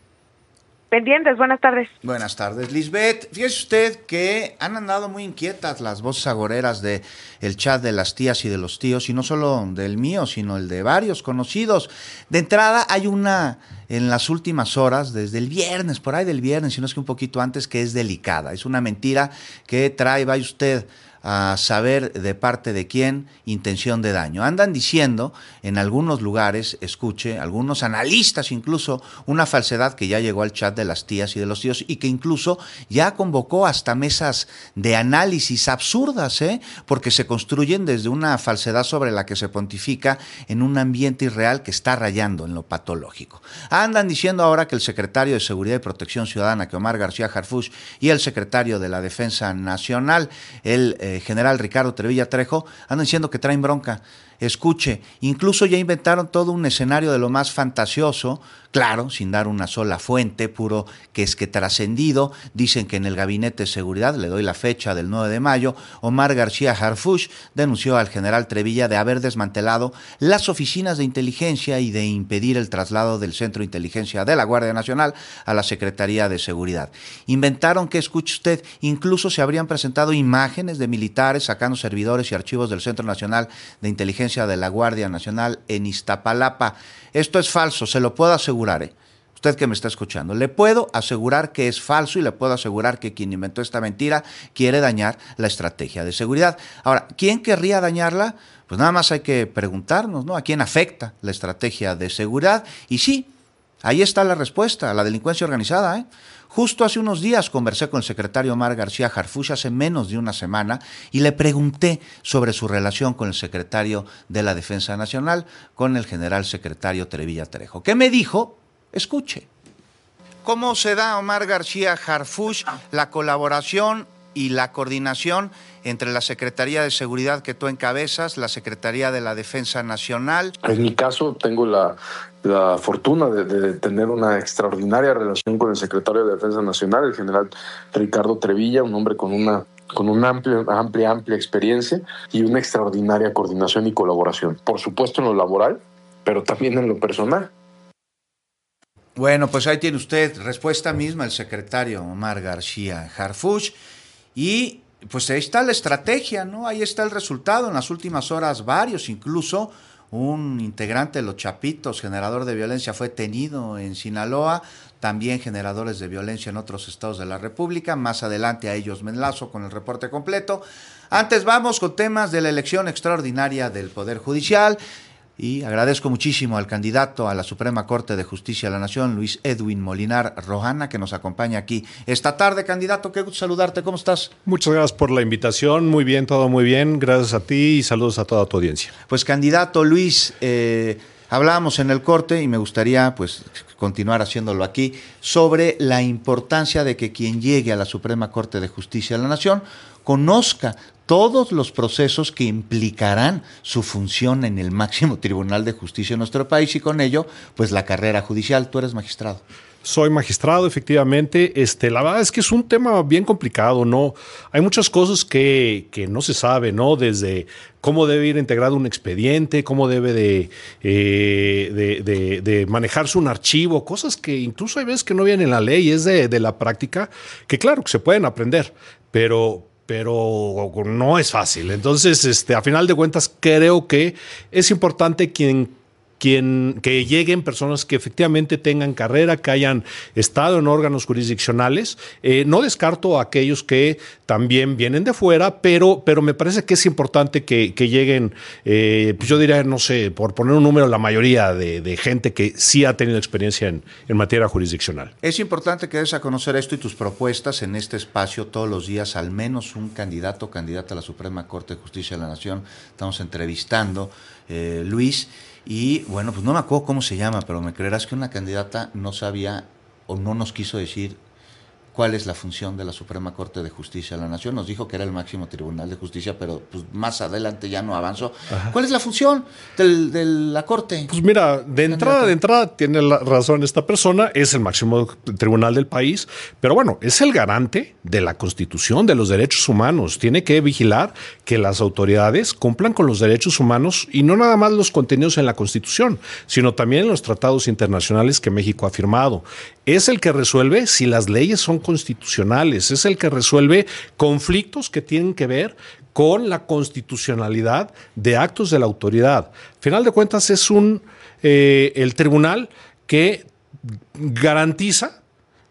Pendientes, buenas tardes. Buenas tardes, Lisbeth. Fíjese usted que han andado muy inquietas las voces agoreras de el chat de las tías y de los tíos, y no solo del mío, sino el de varios conocidos. De entrada, hay una en las últimas horas, desde el viernes, por ahí del viernes, si no es que un poquito antes, que es delicada. Es una mentira que trae, vaya usted a saber de parte de quién, intención de daño. Andan diciendo en algunos lugares, escuche, algunos analistas incluso, una falsedad que ya llegó al chat de las tías y de los tíos y que incluso ya convocó hasta mesas de análisis absurdas, ¿eh? Porque se construyen desde una falsedad sobre la que se pontifica en un ambiente irreal que está rayando en lo patológico. Andan diciendo ahora que el secretario de Seguridad y Protección Ciudadana, que Omar García Harfuch, y el secretario de la Defensa Nacional, el eh, general Ricardo Trevilla Trejo, andan diciendo que traen bronca. Escuche, incluso ya inventaron todo un escenario de lo más fantasioso, claro, sin dar una sola fuente, puro que es que trascendido. Dicen que en el Gabinete de Seguridad, le doy la fecha del nueve de mayo, Omar García Harfuch denunció al general Trevilla de haber desmantelado las oficinas de inteligencia y de impedir el traslado del Centro de Inteligencia de la Guardia Nacional a la Secretaría de Seguridad. Inventaron que, escuche usted, incluso se habrían presentado imágenes de militares sacando servidores y archivos del Centro Nacional de Inteligencia de la Guardia Nacional en Iztapalapa. Esto es falso, se lo puedo asegurar, ¿eh? Usted que me está escuchando, le puedo asegurar que es falso y le puedo asegurar que quien inventó esta mentira quiere dañar la estrategia de seguridad. Ahora, ¿quién querría dañarla? Pues nada más hay que preguntarnos, ¿no? ¿A quién afecta la estrategia de seguridad? Y sí, ahí está la respuesta, a la delincuencia organizada, ¿eh? Justo hace unos días conversé con el secretario Omar García Harfuch, hace menos de una semana, y le pregunté sobre su relación con el secretario de la Defensa Nacional, con el general secretario Trevilla Trejo. ¿Qué me dijo? Escuche. ¿Cómo se da, Omar García Harfuch, la colaboración y la coordinación entre la Secretaría de Seguridad que tú encabezas, la Secretaría de la Defensa Nacional? En mi caso, tengo la, la fortuna de, de tener una extraordinaria relación con el secretario de Defensa Nacional, el general Ricardo Trevilla, un hombre con una con una amplia, amplia, amplia experiencia y una extraordinaria coordinación y colaboración. Por supuesto en lo laboral, pero también en lo personal. Bueno, pues ahí tiene usted respuesta misma el secretario Omar García Harfuch. Y pues ahí está la estrategia, ¿no? Ahí está el resultado. En las últimas horas, varios, incluso un integrante de los Chapitos, generador de violencia, fue detenido en Sinaloa. También generadores de violencia en otros estados de la República. Más adelante a ellos me enlazo con el reporte completo. Antes vamos con temas de la elección extraordinaria del Poder Judicial. Y agradezco muchísimo al candidato a la Suprema Corte de Justicia de la Nación, Luis Edwin Molinar Rojana, que nos acompaña aquí esta tarde. Candidato, qué gusto saludarte, ¿cómo estás? Muchas gracias por la invitación, muy bien, todo muy bien, gracias a ti y saludos a toda tu audiencia. Pues candidato Luis, eh, hablábamos en el corte y me gustaría pues continuar haciéndolo aquí, sobre la importancia de que quien llegue a la Suprema Corte de Justicia de la Nación conozca todos los procesos que implicarán su función en el máximo tribunal de justicia de nuestro país y con ello, pues la carrera judicial. Tú eres magistrado. Soy magistrado, efectivamente. Este, la verdad es que es un tema bien complicado, ¿no? Hay muchas cosas que, que no se sabe, ¿no? Desde cómo debe ir integrado un expediente, cómo debe de, eh, de, de, de manejarse un archivo, cosas que incluso hay veces que no vienen en la ley, es de, de la práctica, que claro, que se pueden aprender, pero pero no es fácil. Entonces, este, a final de cuentas, creo que es importante quien Quien, que lleguen personas que efectivamente tengan carrera, que hayan estado en órganos jurisdiccionales. Eh, no descarto a aquellos que también vienen de fuera, pero, pero me parece que es importante que, que lleguen, eh, pues yo diría, no sé, por poner un número, la mayoría de, de gente que sí ha tenido experiencia en, en materia jurisdiccional. Es importante que des a conocer esto y tus propuestas en este espacio todos los días, al menos un candidato o candidata a la Suprema Corte de Justicia de la Nación. Estamos entrevistando, eh, Luis. Y bueno, pues no me acuerdo cómo se llama, pero me creerás que una candidata no sabía o no nos quiso decir cuál es la función de la Suprema Corte de Justicia de la Nación. Nos dijo que era el máximo tribunal de justicia, pero pues más adelante ya no avanzó. Ajá. ¿Cuál es la función del, de la Corte? Pues mira, de entrada, de entrada tiene la razón esta persona, es el máximo tribunal del país, pero bueno, es el garante de la Constitución, de los derechos humanos. Tiene que vigilar que las autoridades cumplan con los derechos humanos y no nada más los contenidos en la Constitución, sino también en los tratados internacionales que México ha firmado. Es el que resuelve si las leyes son constitucionales, es el que resuelve conflictos que tienen que ver con la constitucionalidad de actos de la autoridad. Final de cuentas es un eh, el tribunal que garantiza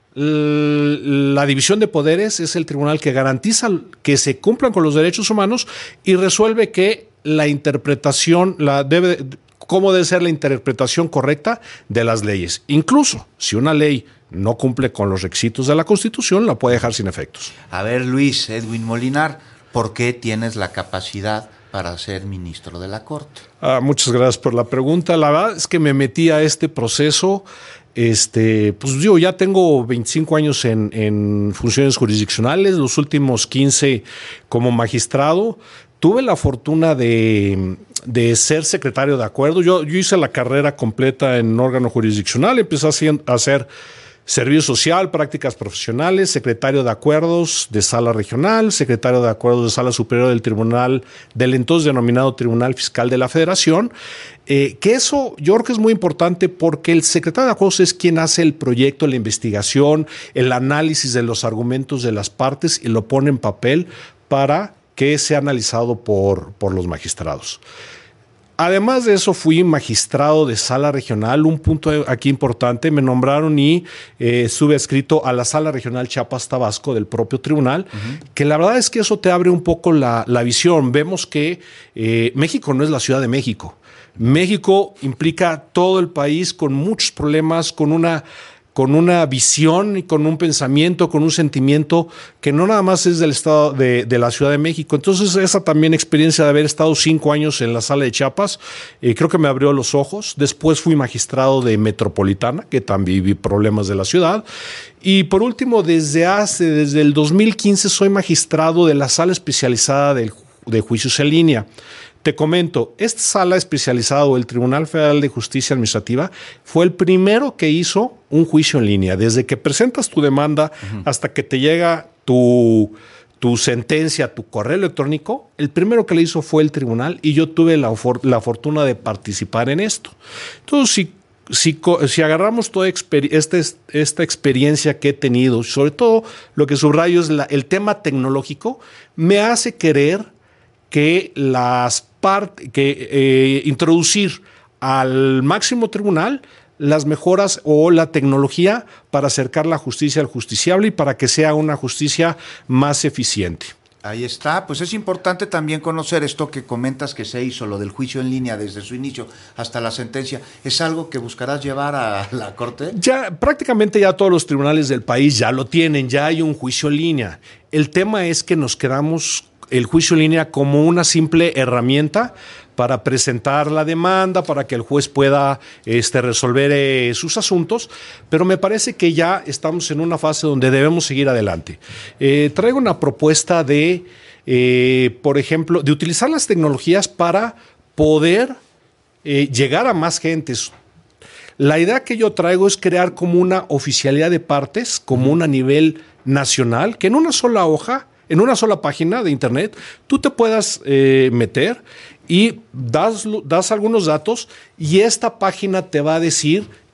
la división de poderes, es el tribunal que garantiza que se cumplan con los derechos humanos y resuelve que la interpretación la debe cómo debe ser la interpretación correcta de las leyes. Incluso si una ley no cumple con los requisitos de la Constitución, la puede dejar sin efectos. A ver, Luis, Edwin Molinar, ¿por qué tienes la capacidad para ser ministro de la Corte? Ah, muchas gracias por la pregunta. La verdad es que me metí a este proceso. Este, pues yo ya tengo veinticinco años en, en funciones jurisdiccionales, los últimos quince como magistrado. Tuve la fortuna de, de ser secretario de acuerdo. Yo, yo hice la carrera completa en órgano jurisdiccional, empecé a hacer servicio social, prácticas profesionales, secretario de acuerdos de sala regional, secretario de acuerdos de sala superior del tribunal, del entonces denominado Tribunal Fiscal de la Federación, eh, que eso yo creo que es muy importante porque el secretario de acuerdos es quien hace el proyecto, la investigación, el análisis de los argumentos de las partes y lo pone en papel para que sea analizado por, por los magistrados. Además de eso, fui magistrado de sala regional. Un punto aquí importante, me nombraron y eh, estuve adscrito a la sala regional Chiapas-Tabasco del propio tribunal, uh-huh. que la verdad es que eso te abre un poco la, la visión. Vemos que eh, México no es la Ciudad de México. México implica todo el país con muchos problemas, con una... con una visión y con un pensamiento, con un sentimiento que no nada más es del estado de, de la Ciudad de México. Entonces esa también experiencia de haber estado cinco años en la sala de Chiapas, eh, creo que me abrió los ojos. Después fui magistrado de Metropolitana, que también vi problemas de la ciudad. Y por último, desde hace, desde el dos mil quince soy magistrado de la sala especializada de, de juicios en línea. Te comento, esta sala especializada o el Tribunal Federal de Justicia Administrativa fue el primero que hizo un juicio en línea. Desde que presentas tu demanda uh-huh. hasta que te llega tu, tu sentencia, tu correo electrónico, el primero que le hizo fue el tribunal y yo tuve la, la fortuna de participar en esto. Entonces, si Si, si agarramos toda exper- este, esta experiencia que he tenido, sobre todo lo que subrayo es la, el tema tecnológico, me hace querer que las part- que eh, introducir al máximo tribunal las mejoras o la tecnología para acercar la justicia al justiciable y para que sea una justicia más eficiente. Ahí está, pues es importante también conocer esto que comentas que se hizo, lo del juicio en línea desde su inicio hasta la sentencia. ¿Es algo que buscarás llevar a la Corte? Ya prácticamente ya todos los tribunales del país ya lo tienen, ya hay un juicio en línea. El tema es que nos quedamos el juicio en línea como una simple herramienta para presentar la demanda, para que el juez pueda este, resolver eh, sus asuntos, pero me parece que ya estamos en una fase donde debemos seguir adelante. Eh, traigo una propuesta de, eh, por ejemplo, de utilizar las tecnologías para poder eh, llegar a más gentes. La idea que yo traigo es crear como una oficialidad de partes, común a nivel nacional, que en una sola hoja, en una sola página de internet, tú te puedas eh, meter y das, das algunos datos y esta página te va a decir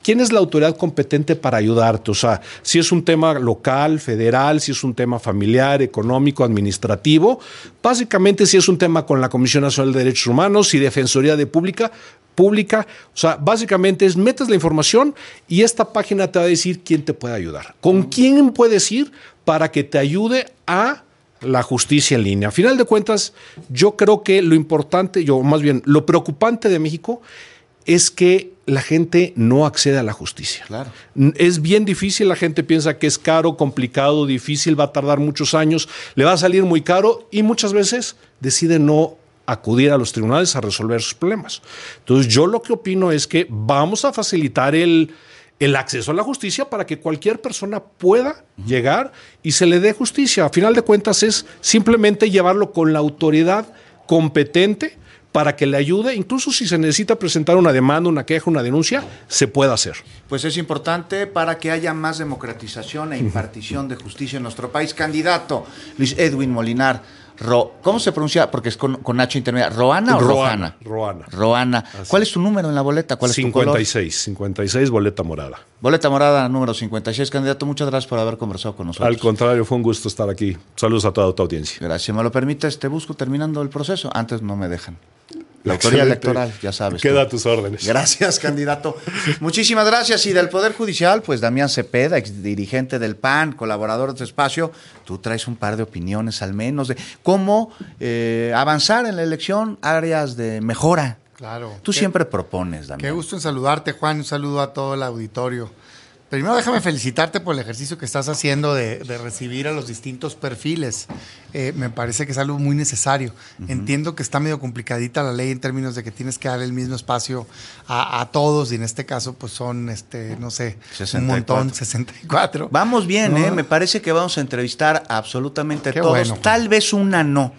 ¿quién es la autoridad competente para ayudarte? O sea, si es un tema local, federal, si es un tema familiar, económico, administrativo, básicamente si es un tema con la Comisión Nacional de Derechos Humanos y Defensoría de Pública, pública, o sea, básicamente es metes la información y esta página te va a decir quién te puede ayudar, con quién puedes ir para que te ayude a la justicia en línea. A final de cuentas, yo creo que lo importante, yo más bien, lo preocupante de México es que la gente no accede a la justicia. Claro. Es bien difícil, la gente piensa que es caro, complicado, difícil, va a tardar muchos años, le va a salir muy caro y muchas veces decide no acudir a los tribunales a resolver sus problemas. Entonces, yo lo que opino es que vamos a facilitar el, el acceso a la justicia para que cualquier persona pueda uh-huh. llegar y se le dé justicia. A final de cuentas, es simplemente llevarlo con la autoridad competente para que le ayude, incluso si se necesita presentar una demanda, una queja, una denuncia, se pueda hacer. Pues es importante para que haya más democratización e impartición de justicia en nuestro país. Candidato Luis Edwin Molinar, Ro, ¿cómo se pronuncia? Porque es con, con H intermedia. ¿Roana o Rojana? Roana. Roana. ¿Cuál es tu número en la boleta? ¿Cuál es cincuenta y seis, tu color? cincuenta y seis, boleta morada. Boleta morada, número cincuenta y seis. Candidato, muchas gracias por haber conversado con nosotros. Al contrario, fue un gusto estar aquí. Saludos a toda tu audiencia. Gracias. ¿Me lo permites? Te busco terminando el proceso. Antes no me dejan. La autoridad electoral, ya sabes. Queda a tú. tus órdenes. Gracias, candidato. Muchísimas gracias. Y del Poder Judicial, pues Damián Cepeda, ex dirigente del P A N, colaborador de este espacio, tú traes un par de opiniones al menos de cómo eh, avanzar en la elección, áreas de mejora. Claro. Tú qué, siempre propones, Damián. Qué gusto en saludarte, Juan. Un saludo a todo el auditorio. Primero déjame felicitarte por el ejercicio que estás haciendo de, de recibir a los distintos perfiles. Eh, me parece que es algo muy necesario. Uh-huh. Entiendo que está medio complicadita la ley en términos de que tienes que dar el mismo espacio a, a todos y en este caso pues son, este, no sé, sesenta y cuatro. Un montón, sesenta y cuatro. Vamos bien, ¿no? ¿eh? Me parece que vamos a entrevistar a absolutamente Qué todos. bueno, Tal vez una no.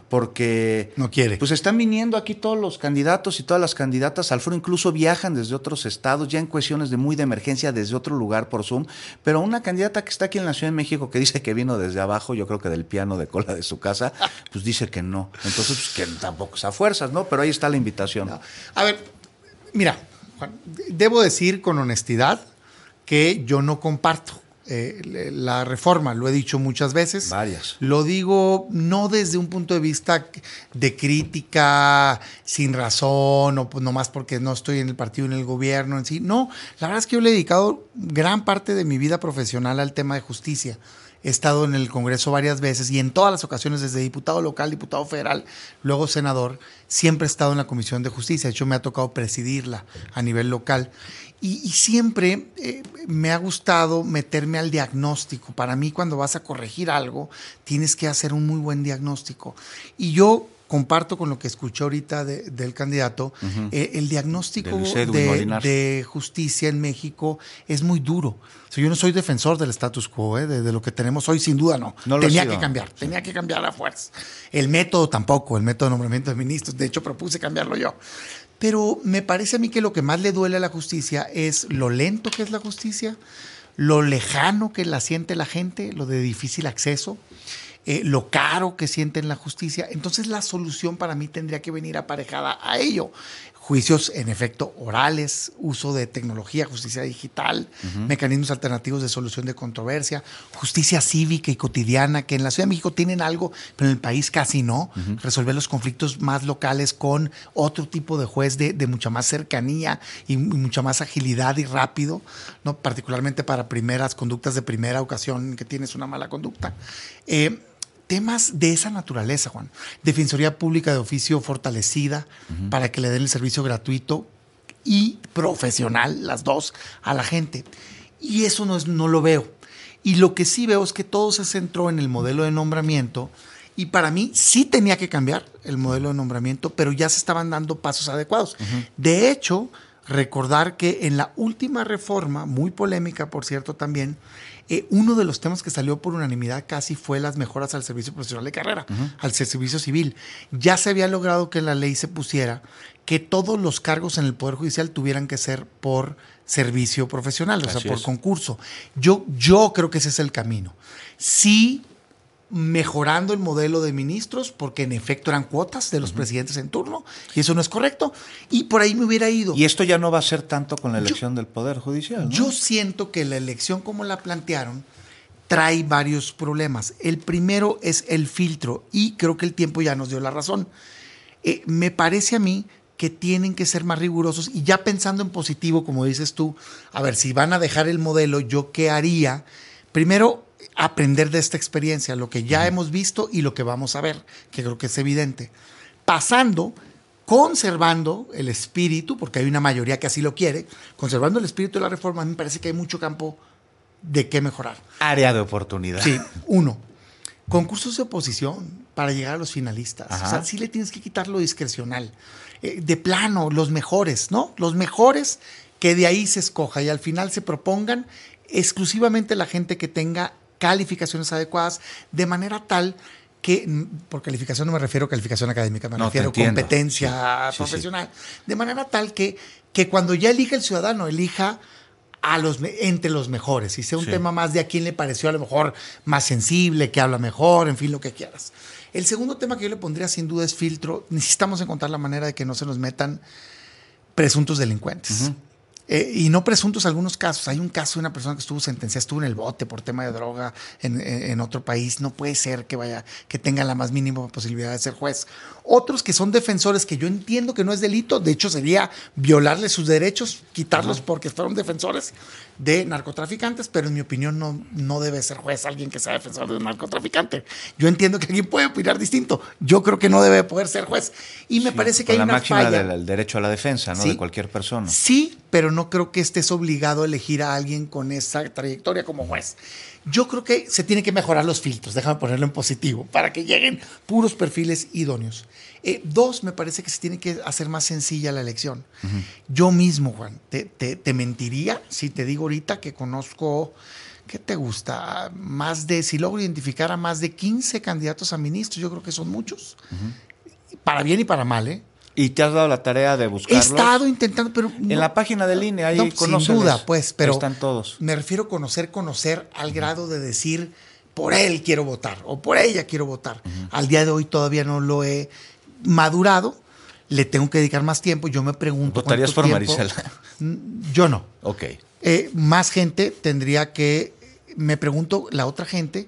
Porque no quiere. Pues están viniendo aquí todos los candidatos y todas las candidatas al foro, incluso viajan desde otros estados, ya en cuestiones de muy de emergencia desde otro lugar por Zoom, pero una candidata que está aquí en la Ciudad de México que dice que vino desde abajo, yo creo que del piano de cola de su casa, pues dice que no. Entonces, pues que tampoco es a fuerzas, ¿no? Pero ahí está la invitación. No. A ver, mira, Juan, debo decir con honestidad que yo no comparto Eh, la reforma, lo he dicho muchas veces. Varias. Lo digo no desde un punto de vista de crítica sin razón o pues nomás porque no estoy en el partido, en el gobierno en sí. No, la verdad es que yo le he dedicado gran parte de mi vida profesional al tema de justicia. He estado en el Congreso varias veces y en todas las ocasiones, desde diputado local, diputado federal, luego senador, siempre he estado en la Comisión de Justicia. De hecho, me ha tocado presidirla a nivel local. Y, y siempre eh, me ha gustado meterme al diagnóstico. Para mí, cuando vas a corregir algo, tienes que hacer un muy buen diagnóstico. Y yo comparto con lo que escuché ahorita de, del candidato, uh-huh. eh, el diagnóstico de, de, de justicia en México es muy duro. O sea, yo no soy defensor del status quo, eh, de, de lo que tenemos hoy, sin duda no. no tenía que cambiar, sí. tenía que cambiar a fuerza. El método tampoco, el método de nombramiento de ministros. De hecho, propuse cambiarlo yo. Pero me parece a mí que lo que más le duele a la justicia es lo lento que es la justicia, lo lejano que la siente la gente, lo de difícil acceso, eh, lo caro que sienten la justicia. Entonces la solución para mí tendría que venir aparejada a ello. Juicios, en efecto, orales, uso de tecnología, justicia digital, uh-huh. mecanismos alternativos de solución de controversia, justicia cívica y cotidiana, que en la Ciudad de México tienen algo, pero en el país casi no. Uh-huh. Resolver los conflictos más locales con otro tipo de juez de, de mucha más cercanía y, y mucha más agilidad y rápido, ¿no? Particularmente para primeras conductas de primera ocasión que tienes una mala conducta. Eh, Temas de esa naturaleza, Juan. Defensoría Pública de Oficio fortalecida uh-huh. para que le den el servicio gratuito y profesional, las dos, a la gente. Y eso no, es, no lo veo. Y lo que sí veo es que todo se centró en el modelo de nombramiento y para mí sí tenía que cambiar el modelo de nombramiento, pero ya se estaban dando pasos adecuados. Uh-huh. De hecho, recordar que en la última reforma, muy polémica, por cierto, también, Eh, uno de los temas que salió por unanimidad casi fue las mejoras al servicio profesional de carrera, uh-huh. al servicio civil. Ya se había logrado que en la ley se pusiera que todos los cargos en el Poder Judicial tuvieran que ser por servicio profesional, o Así sea, por es. concurso. Yo, yo creo que ese es el camino. Sí mejorando el modelo de ministros, porque en efecto eran cuotas de los uh-huh. presidentes en turno, y eso no es correcto, y por ahí me hubiera ido. Y esto ya no va a ser tanto con la elección yo, del Poder Judicial, ¿no? Yo siento que la elección como la plantearon trae varios problemas. El primero es el filtro, y creo que el tiempo ya nos dio la razón. Eh, me parece a mí que tienen que ser más rigurosos, y ya pensando en positivo, como dices tú, a ver, si van a dejar el modelo, ¿yo qué haría? Primero, aprender de esta experiencia, lo que ya uh-huh. hemos visto y lo que vamos a ver, que creo que es evidente. Pasando, conservando el espíritu, porque hay una mayoría que así lo quiere, conservando el espíritu de la reforma, a mí me parece que hay mucho campo de qué mejorar. Área de oportunidad. Sí, uno. Concursos de oposición para llegar a los finalistas. Ajá. O sea, sí le tienes que quitar lo discrecional. Eh, de plano, los mejores, ¿no? Los mejores que de ahí se escoja y al final se propongan exclusivamente la gente que tenga calificaciones adecuadas, de manera tal que, por calificación no me refiero a calificación académica, me no, refiero a competencia sí, profesional, sí, sí. de manera tal que, que cuando ya elija el ciudadano, elija a los, entre los mejores, y sea un sí. tema más de a quién le pareció a lo mejor más sensible, que habla mejor, en fin, lo que quieras. El segundo tema que yo le pondría sin duda es filtro. Necesitamos encontrar la manera de que no se nos metan presuntos delincuentes. Uh-huh. Eh, y no presuntos algunos casos. Hay un caso de una persona que estuvo sentenciada, estuvo en el bote por tema de droga en, en, en otro país. No puede ser que vaya, que tenga la más mínima posibilidad de ser juez. Otros que son defensores, que yo entiendo que no es delito, de hecho sería violarles sus derechos, quitarlos uh-huh. porque fueron defensores de narcotraficantes, pero en mi opinión no, no debe ser juez alguien que sea defensor de un narcotraficante. Yo entiendo que alguien puede opinar distinto. Yo creo que no debe poder ser juez. Y me sí, parece que hay una falla. Con la máxima del derecho a la defensa, ¿no? ¿Sí? De cualquier persona. Sí, pero no creo que estés obligado a elegir a alguien con esa trayectoria como juez. Yo creo que se tienen que mejorar los filtros, déjame ponerlo en positivo, para que lleguen puros perfiles idóneos. Eh, dos, me parece que se tiene que hacer más sencilla la elección. Uh-huh. Yo mismo, Juan, te, te, te mentiría si te digo ahorita que conozco, ¿qué te gusta? Más de, si logro identificar a más de quince candidatos a ministros, yo creo que son muchos, uh-huh. para bien y para mal, ¿eh? ¿Y te has dado la tarea de buscarlos? He estado intentando, pero... En no, la página del I N E, ahí no, sin duda, pues, pero... Están todos. Me refiero a conocer, conocer al uh-huh. grado de decir, por él quiero votar, o por ella quiero votar. Uh-huh. Al día de hoy todavía no lo he madurado, le tengo que dedicar más tiempo. Yo me pregunto... ¿Votarías por tiempo, Marisela? Yo no. Ok. Eh, más gente tendría que... Me pregunto, la otra gente...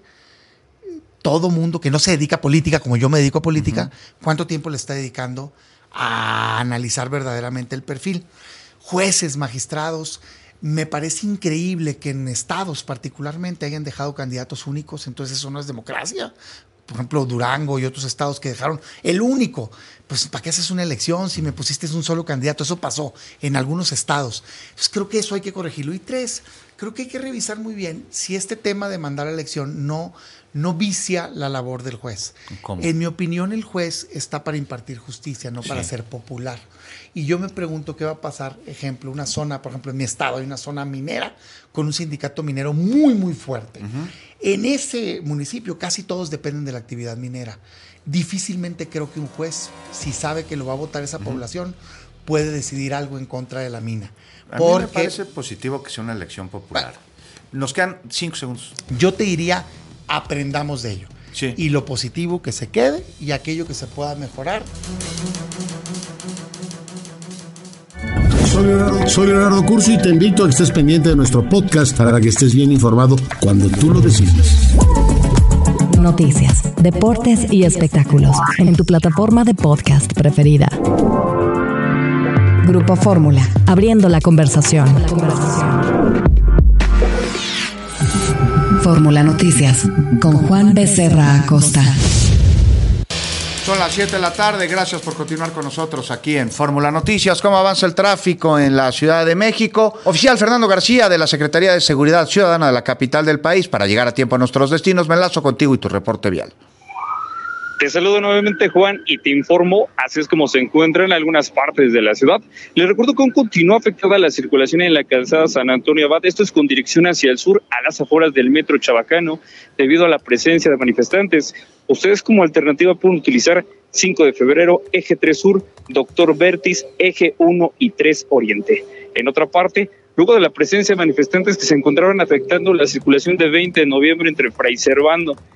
Todo mundo que no se dedica a política, como yo me dedico a política, uh-huh. ¿cuánto tiempo le está dedicando a analizar verdaderamente el perfil? Jueces, magistrados, me parece increíble que en estados particularmente hayan dejado candidatos únicos, entonces eso no es democracia. Por ejemplo, Durango y otros estados que dejaron el único. Pues, ¿para qué haces una elección si me pusiste un solo candidato? Eso pasó en algunos estados. Entonces, creo que eso hay que corregirlo. Y tres, creo que hay que revisar muy bien si este tema de mandar a elección no, no vicia la labor del juez. ¿Cómo? En mi opinión, el juez está para impartir justicia, no para sí. ser popular. Y yo me pregunto qué va a pasar, ejemplo, una zona, por ejemplo, en mi estado hay una zona minera con un sindicato minero muy, muy fuerte. Uh-huh. En ese municipio casi todos dependen de la actividad minera. Difícilmente creo que un juez, si sabe que lo va a votar esa uh-huh. población, puede decidir algo en contra de la mina. A Porque, mí me parece positivo que sea una elección popular. Bueno, nos quedan cinco segundos. Yo te diría, aprendamos de ello. Sí. Y lo positivo que se quede y aquello que se pueda mejorar. Soy Leonardo, soy Leonardo Curcio y te invito a que estés pendiente de nuestro podcast para que estés bien informado cuando tú lo decidas. Noticias, deportes y espectáculos en tu plataforma de podcast preferida. Grupo Fórmula, abriendo la conversación. La conversación. Fórmula Noticias, con Juan Becerra Acosta. Son las siete de la tarde, gracias por continuar con nosotros aquí en Fórmula Noticias. ¿Cómo avanza el tráfico en la Ciudad de México? Oficial Fernando García de la Secretaría de Seguridad Ciudadana de la capital del país. Para llegar a tiempo a nuestros destinos, me enlazo contigo y tu reporte vial. Te saludo nuevamente, Juan, y te informo, así es como se encuentra en algunas partes de la ciudad. Les recuerdo que aún continúa afectada la circulación en la calzada San Antonio Abad, esto es con dirección hacia el sur, a las afueras del metro Chabacano, debido a la presencia de manifestantes. Ustedes como alternativa pueden utilizar cinco de febrero, eje tres sur, Doctor Vertis, eje uno y tres oriente. En otra parte, luego de la presencia de manifestantes que se encontraban afectando la circulación de veinte de noviembre entre Fray Servando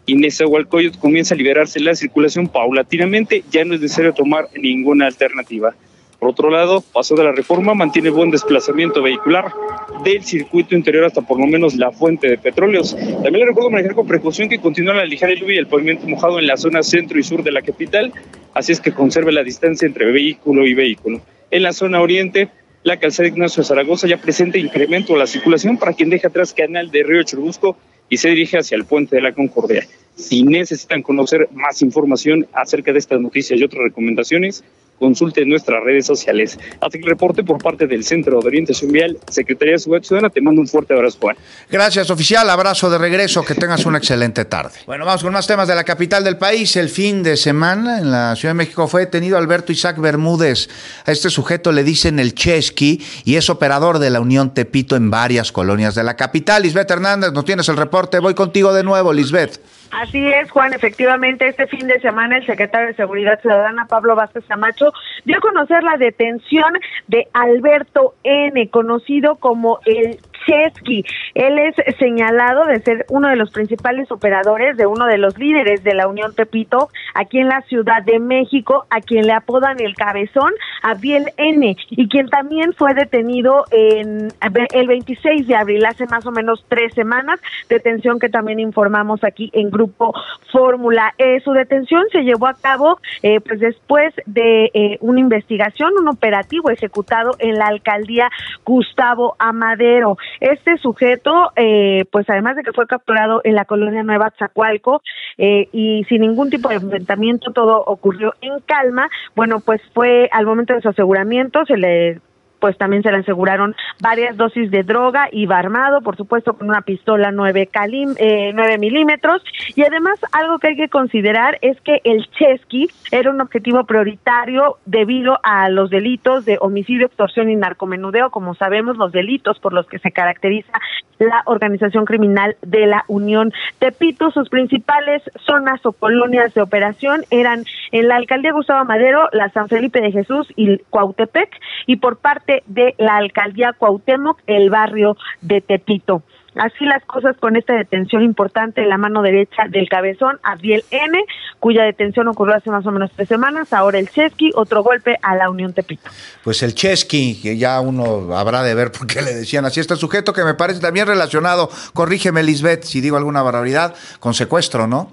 y Nezahualcóyotl comienza a liberarse la circulación paulatinamente, ya no es necesario tomar ninguna alternativa. Por otro lado, Paso de la Reforma mantiene buen desplazamiento vehicular del circuito interior hasta por lo menos la fuente de petróleos. También le recuerdo manejar con precaución que continúa la ligera lluvia y el pavimento mojado en la zona centro y sur de la capital, así es que conserve la distancia entre vehículo y vehículo. En la zona oriente, la calzada Ignacio de Zaragoza ya presenta incremento a la circulación para quien deja atrás Canal de Río Churubusco y se dirige hacia el Puente de la Concordia. Si necesitan conocer más información acerca de estas noticias y otras recomendaciones, consulte nuestras redes sociales. Hasta aquí el reporte por parte del Centro de Orientación Vial, Secretaría de Seguridad Ciudadana. Te mando un fuerte abrazo, Juan. Gracias, oficial. Abrazo de regreso. Que tengas una excelente tarde. Bueno, vamos con más temas de la capital del país. El fin de semana en la Ciudad de México fue detenido Alberto Isaac Bermúdez. A este sujeto le dicen el Chesky y es operador de la Unión Tepito en varias colonias de la capital. Lisbeth Hernández, nos tienes el reporte. Voy contigo de nuevo, Lisbeth. Así es, Juan, efectivamente, este fin de semana el secretario de Seguridad Ciudadana, Pablo Vázquez Camacho, dio a conocer la detención de Alberto N., conocido como el Chesky. Él es señalado de ser uno de los principales operadores de uno de los líderes de la Unión Tepito aquí en la Ciudad de México, a quien le apodan el Cabezón, Abdiel N., y quien también fue detenido en el veintiséis de abril, hace más o menos tres semanas, detención que también informamos aquí en Grupo Fórmula. Eh, su detención se llevó a cabo eh, pues después de eh, una investigación, un operativo ejecutado en la alcaldía Gustavo Amadero. Este sujeto, eh, pues además de que fue capturado en la colonia Nueva Tzacualco eh, y sin ningún tipo de enfrentamiento, todo ocurrió en calma. Bueno, pues fue al momento de su aseguramiento, se le pues también se le aseguraron varias dosis de droga, iba armado, por supuesto, con una pistola nueve calim, eh, nueve milímetros, y además algo que hay que considerar es que el Chesky era un objetivo prioritario debido a los delitos de homicidio, extorsión y narcomenudeo, como sabemos, los delitos por los que se caracteriza la organización criminal de la Unión Tepito. Sus principales zonas o colonias de operación eran en la alcaldía Gustavo Amadero, la San Felipe de Jesús y Cuautepec, y por parte de la alcaldía Cuauhtémoc, el barrio de Tepito. Así las cosas con esta detención importante en la mano derecha del Cabezón, Abdiel N., cuya detención ocurrió hace más o menos tres semanas. Ahora el Chesky, otro golpe a la Unión Tepito. Pues el Chesky, que ya uno habrá de ver por qué le decían así, este sujeto que me parece también relacionado, corrígeme Lisbeth si digo alguna barbaridad, con secuestro, ¿no?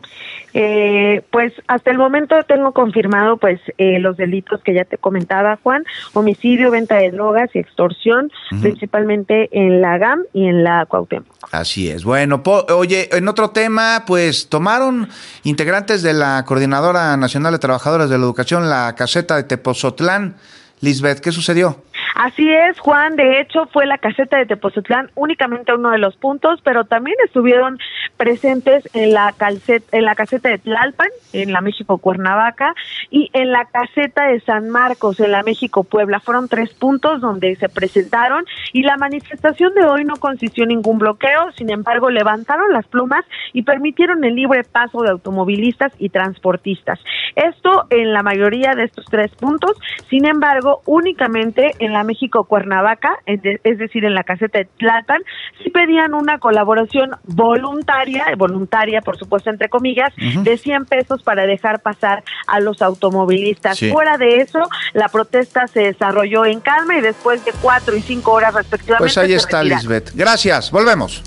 Eh, pues hasta el momento tengo confirmado pues eh, los delitos que ya te comentaba, Juan: homicidio, venta de drogas y extorsión, uh-huh. principalmente en la G A M y en la Cuauhtémoc. Así es. Bueno, po- oye, en otro tema, pues tomaron integrantes de la Coordinadora Nacional de Trabajadores de la Educación la caseta de Tepozotlán. Lisbeth, ¿qué sucedió? Así es, Juan, de hecho fue la caseta de Tepozotlán únicamente uno de los puntos, pero también estuvieron presentes en la calceta, en la caseta de Tlalpan, en la México Cuernavaca, y en la caseta de San Marcos, en la México Puebla. Fueron tres puntos donde se presentaron, y la manifestación de hoy no consistió en ningún bloqueo. Sin embargo, levantaron las plumas y permitieron el libre paso de automovilistas y transportistas. Esto en la mayoría de estos tres puntos. Sin embargo, únicamente en la México Cuernavaca, es, de, es decir, en la caseta de Tlalpan, sí pedían una colaboración voluntaria, voluntaria por supuesto entre comillas, uh-huh. de cien pesos para dejar pasar a los automovilistas. Sí. Fuera de eso, la protesta se desarrolló en calma y después de cuatro y cinco horas respectivamente. Pues ahí está, Lisbeth. Gracias, volvemos.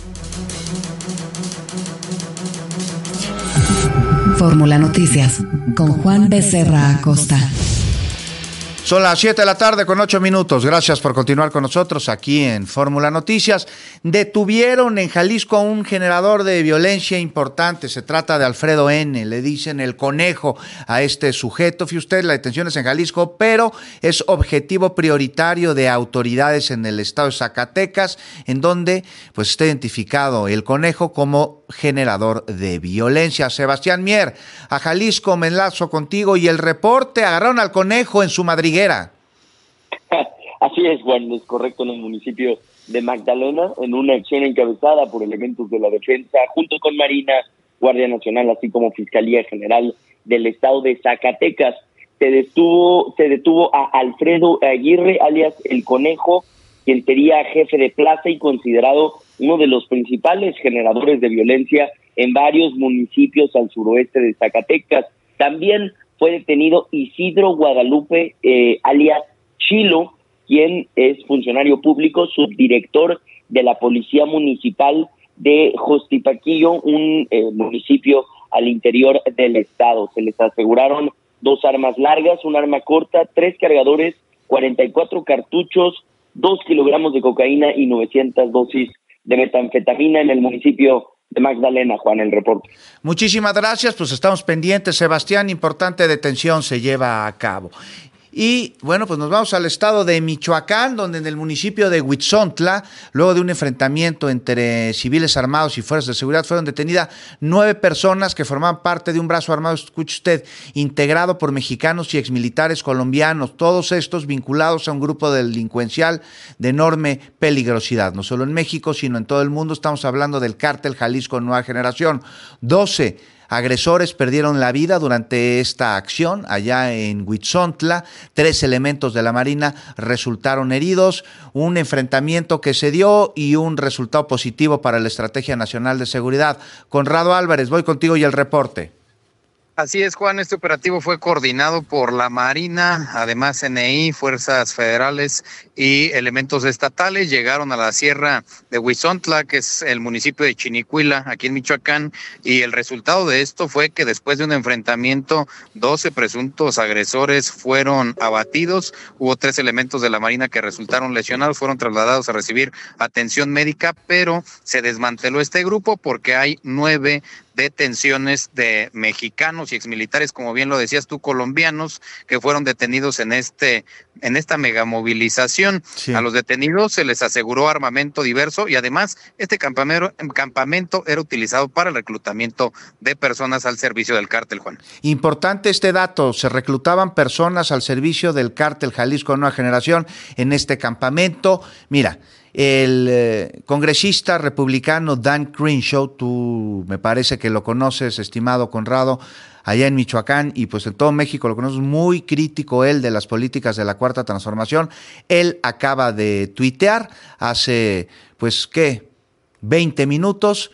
Fórmula Noticias con Juan Becerra Acosta. Son las siete de la tarde con ocho minutos. Gracias por continuar con nosotros aquí en Fórmula Noticias. Detuvieron en Jalisco a un generador de violencia importante. Se trata de Alfredo N. Le dicen el conejo a este sujeto. Fíjate usted, la detención es en Jalisco, pero es objetivo prioritario de autoridades en el estado de Zacatecas, en donde pues está identificado el conejo como generador de violencia. Sebastián Mier, a Jalisco me enlazo contigo y el reporte: agarraron al conejo en su madriguera. Así es, Juan, es correcto, en el municipio de Magdalena, en una acción encabezada por elementos de la defensa, junto con Marina, Guardia Nacional, así como Fiscalía General del Estado de Zacatecas. Se detuvo, se detuvo a Alfredo Aguirre, alias El Conejo, quien sería jefe de plaza y considerado uno de los principales generadores de violencia en varios municipios al suroeste de Zacatecas. También fue detenido Isidro Guadalupe, eh, alias Chilo, quien es funcionario público, subdirector de la Policía Municipal de Jostipaquillo, un eh, municipio al interior del estado. Se les aseguraron dos armas largas, un arma corta, tres cargadores, cuarenta y cuatro cartuchos, dos kilogramos de cocaína y novecientas dosis de metanfetamina en el municipio de Magdalena. Juan, el reporte. Muchísimas gracias, pues estamos pendientes, Sebastián, importante detención se lleva a cabo. Y bueno, pues nos vamos al estado de Michoacán, donde en el municipio de Huitzontla, luego de un enfrentamiento entre civiles armados y fuerzas de seguridad, fueron detenidas nueve personas que formaban parte de un brazo armado, escuche usted, integrado por mexicanos y exmilitares colombianos, todos estos vinculados a un grupo delincuencial de enorme peligrosidad, no solo en México, sino en todo el mundo. Estamos hablando del Cártel Jalisco Nueva Generación. doce agresores perdieron la vida durante esta acción allá en Huitzontla. Tres elementos de la Marina resultaron heridos. Un enfrentamiento que se dio y un resultado positivo para la Estrategia Nacional de Seguridad. Conrado Álvarez, voy contigo y el reporte. Así es, Juan, este operativo fue coordinado por la Marina, además C N I, fuerzas federales y elementos estatales. Llegaron a la sierra de Huitzontla, que es el municipio de Chinicuila, aquí en Michoacán, y el resultado de esto fue que después de un enfrentamiento, doce presuntos agresores fueron abatidos. Hubo tres elementos de la Marina que resultaron lesionados, fueron trasladados a recibir atención médica, pero se desmanteló este grupo porque hay nueve detenciones de mexicanos y exmilitares, como bien lo decías tú, colombianos, que fueron detenidos en este en esta megamovilización. Sí. A los detenidos se les aseguró armamento diverso y además este campamento, campamento era utilizado para el reclutamiento de personas al servicio del cártel, Juan. Importante este dato, se reclutaban personas al servicio del Cártel Jalisco Nueva Generación en este campamento. Mira, el eh, congresista republicano Dan Crenshaw, tú me parece que lo conoces, estimado Conrado, allá en Michoacán y pues en todo México lo conoces, muy crítico él de las políticas de la Cuarta Transformación. Él acaba de tuitear hace, pues, ¿qué? veinte minutos,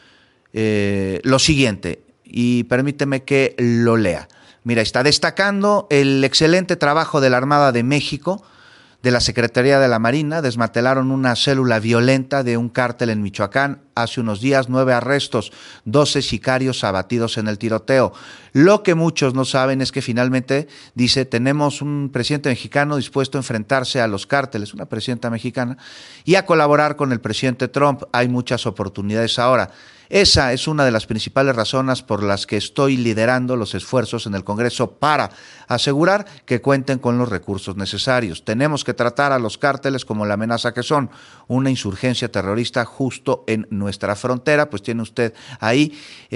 eh, lo siguiente, y permíteme que lo lea. Mira, está destacando el excelente trabajo de la Armada de México, de la Secretaría de la Marina. Desmantelaron una célula violenta de un cártel en Michoacán hace unos días, nueve arrestos, doce sicarios abatidos en el tiroteo. Lo que muchos no saben es que finalmente, dice, tenemos un presidente mexicano dispuesto a enfrentarse a los cárteles, una presidenta mexicana, y a colaborar con el presidente Trump. Hay muchas oportunidades ahora. Esa es una de las principales razones por las que estoy liderando los esfuerzos en el Congreso para asegurar que cuenten con los recursos necesarios. Tenemos que tratar a los cárteles como la amenaza que son, una insurgencia terrorista justo en nuestra frontera. Pues tiene usted ahí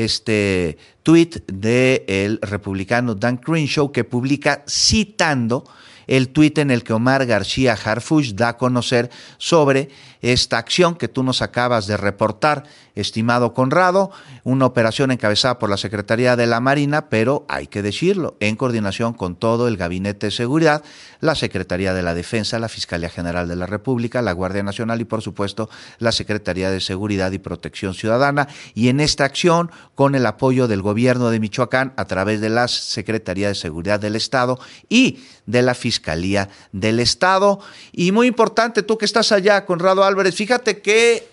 este tuit del republicano Dan Crenshaw, que publica citando el tuit en el que Omar García Harfuch da a conocer sobre esta acción que tú nos acabas de reportar, estimado Conrado, una operación encabezada por la Secretaría de la Marina, pero hay que decirlo, en coordinación con todo el Gabinete de Seguridad, la Secretaría de la Defensa, la Fiscalía General de la República, la Guardia Nacional y, por supuesto, la Secretaría de Seguridad y Protección Ciudadana, y en esta acción, con el apoyo del Gobierno de Michoacán, a través de la Secretaría de Seguridad del Estado y de la Fiscalía del Estado. Y muy importante, tú que estás allá, Conrado Álvarez, fíjate que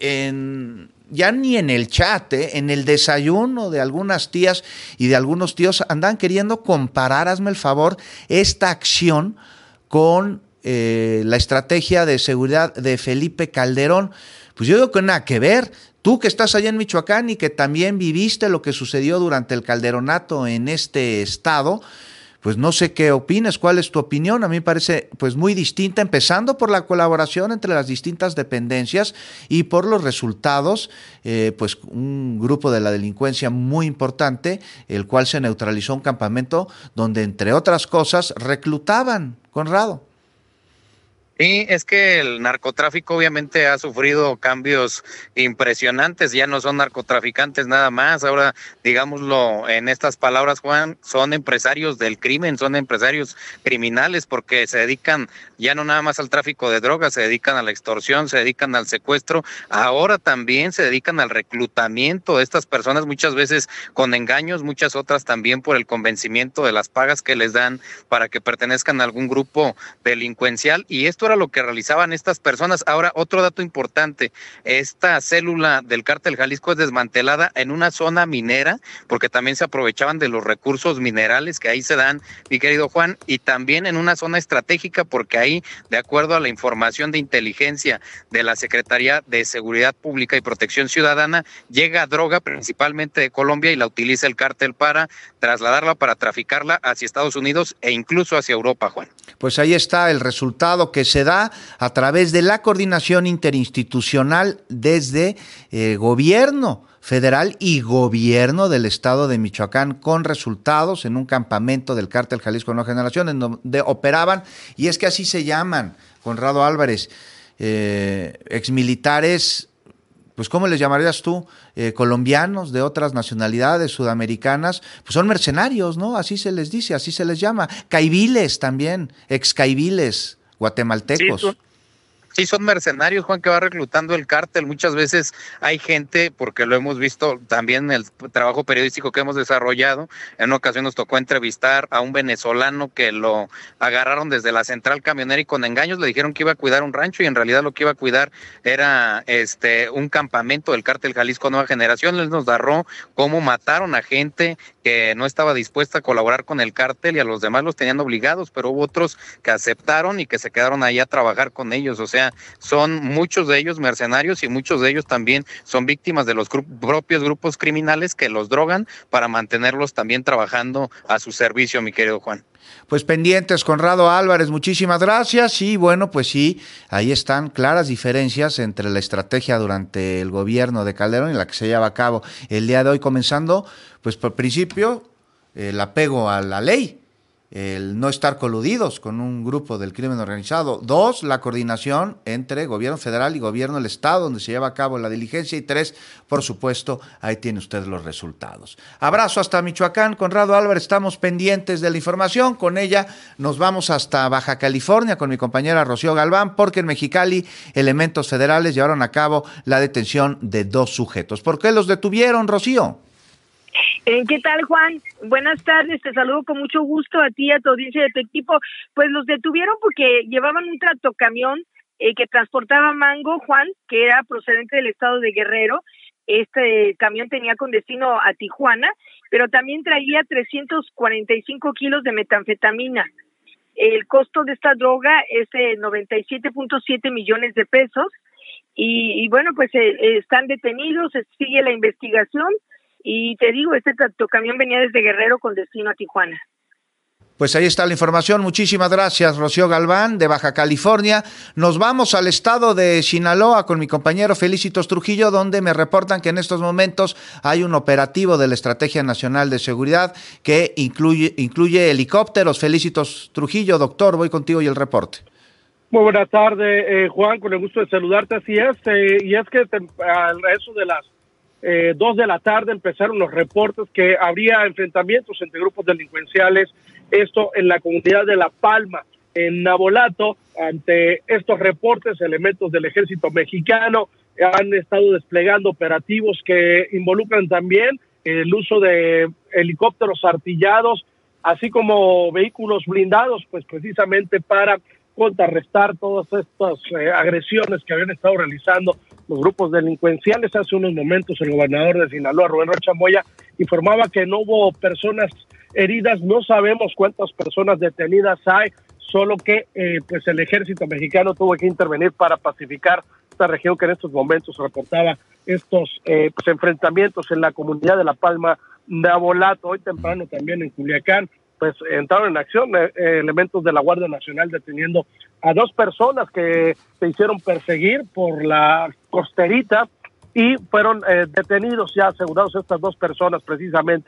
en, ya ni en el chat, ¿eh? en el desayuno de algunas tías y de algunos tíos andan queriendo comparar, hazme el favor, esta acción con eh, la estrategia de seguridad de Felipe Calderón. Pues yo digo que nada que ver. Tú que estás allá en Michoacán y que también viviste lo que sucedió durante el calderonato en este estado, pues no sé qué opinas, cuál es tu opinión. A mí me parece pues muy distinta, empezando por la colaboración entre las distintas dependencias y por los resultados, eh, pues un grupo de la delincuencia muy importante, el cual se neutralizó un campamento donde, entre otras cosas, reclutaban, Conrado. Sí, es que el narcotráfico obviamente ha sufrido cambios impresionantes, ya no son narcotraficantes nada más, ahora digámoslo en estas palabras, Juan, son empresarios del crimen, son empresarios criminales porque se dedican ya no nada más al tráfico de drogas, se dedican a la extorsión, se dedican al secuestro, ahora también se dedican al reclutamiento de estas personas, muchas veces con engaños, muchas otras también por el convencimiento de las pagas que les dan para que pertenezcan a algún grupo delincuencial, y esto era lo que realizaban estas personas. Ahora, otro dato importante, esta célula del Cártel Jalisco es desmantelada en una zona minera, porque también se aprovechaban de los recursos minerales que ahí se dan, mi querido Juan, y también en una zona estratégica, porque ahí, de acuerdo a la información de inteligencia de la Secretaría de Seguridad Pública y Protección Ciudadana, llega droga principalmente de Colombia y la utiliza el cártel para trasladarla, para traficarla hacia Estados Unidos e incluso hacia Europa, Juan. Pues ahí está el resultado que se da a través de la coordinación interinstitucional desde eh, gobierno federal y gobierno del estado de Michoacán, con resultados en un campamento del Cártel Jalisco Nueva Generación en donde operaban, y es que así se llaman, Conrado Álvarez, eh, exmilitares, pues ¿cómo les llamarías tú? Eh, colombianos de otras nacionalidades sudamericanas, pues son mercenarios, ¿no? Así se les dice, así se les llama. Caiviles también, excaiviles guatemaltecos. Sí, Sí, son mercenarios, Juan, que va reclutando el cártel. Muchas veces hay gente, porque lo hemos visto también en el trabajo periodístico que hemos desarrollado. En una ocasión nos tocó entrevistar a un venezolano que lo agarraron desde la central camionera y con engaños le dijeron que iba a cuidar un rancho y en realidad lo que iba a cuidar era este un campamento del Cártel Jalisco Nueva Generación. Él nos narró cómo mataron a gente que no estaba dispuesta a colaborar con el cártel y a los demás los tenían obligados, pero hubo otros que aceptaron y que se quedaron ahí a trabajar con ellos. O sea, son muchos de ellos mercenarios y muchos de ellos también son víctimas de los gru- propios grupos criminales que los drogan para mantenerlos también trabajando a su servicio, mi querido Juan. Pues pendientes, Conrado Álvarez, muchísimas gracias. Y bueno, pues sí, ahí están claras diferencias entre la estrategia durante el gobierno de Calderón y la que se lleva a cabo el día de hoy, comenzando, pues por principio, el apego a la ley, el no estar coludidos con un grupo del crimen organizado. Dos, la coordinación entre gobierno federal y gobierno del estado, donde se lleva a cabo la diligencia. Y tres, por supuesto, ahí tiene usted los resultados. Abrazo hasta Michoacán, Conrado Álvarez, estamos pendientes de la información. Con ella nos vamos hasta Baja California con mi compañera Rocío Galván, porque en Mexicali elementos federales llevaron a cabo la detención de dos sujetos. ¿Por qué los detuvieron, Rocío? Eh, ¿Qué tal, Juan? Buenas tardes, te saludo con mucho gusto a ti y a tu audiencia de tu equipo. Pues los detuvieron porque llevaban un tractocamión eh, que transportaba mango, Juan, que era procedente del estado de Guerrero. Este camión tenía con destino a Tijuana, pero también traía trescientos cuarenta y cinco kilos de metanfetamina. El costo de esta droga es de noventa y siete punto siete millones de pesos. Y, y bueno, pues eh, están detenidos, sigue la investigación. Y te digo, este tractocamión venía desde Guerrero con destino a Tijuana. Pues ahí está la información. Muchísimas gracias, Rocío Galván, de Baja California. Nos vamos al estado de Sinaloa con mi compañero Felicitos Trujillo, donde me reportan que en estos momentos hay un operativo de la Estrategia Nacional de Seguridad que incluye, incluye helicópteros. Felicitos Trujillo, doctor, voy contigo y el reporte. Muy buenas tardes, eh, Juan, con el gusto de saludarte, así es. Eh, y es que te, a eso de las Eh, dos de la tarde empezaron los reportes que habría enfrentamientos entre grupos delincuenciales, esto en la comunidad de La Palma, en Navolato. Ante estos reportes, elementos del ejército mexicano han estado desplegando operativos que involucran también el uso de helicópteros artillados, así como vehículos blindados, pues precisamente para contrarrestar todas estas eh, agresiones que habían estado realizando los grupos delincuenciales. Hace unos momentos el gobernador de Sinaloa, Rubén Rocha Moya, informaba que no hubo personas heridas, no sabemos cuántas personas detenidas hay, solo que eh, pues el ejército mexicano tuvo que intervenir para pacificar esta región que en estos momentos reportaba estos eh, pues, enfrentamientos en la comunidad de La Palma de Abolato. Hoy temprano también en Culiacán pues entraron en acción eh, elementos de la Guardia Nacional deteniendo a dos personas que se hicieron perseguir por la costerita y fueron eh, detenidos, ya asegurados estas dos personas precisamente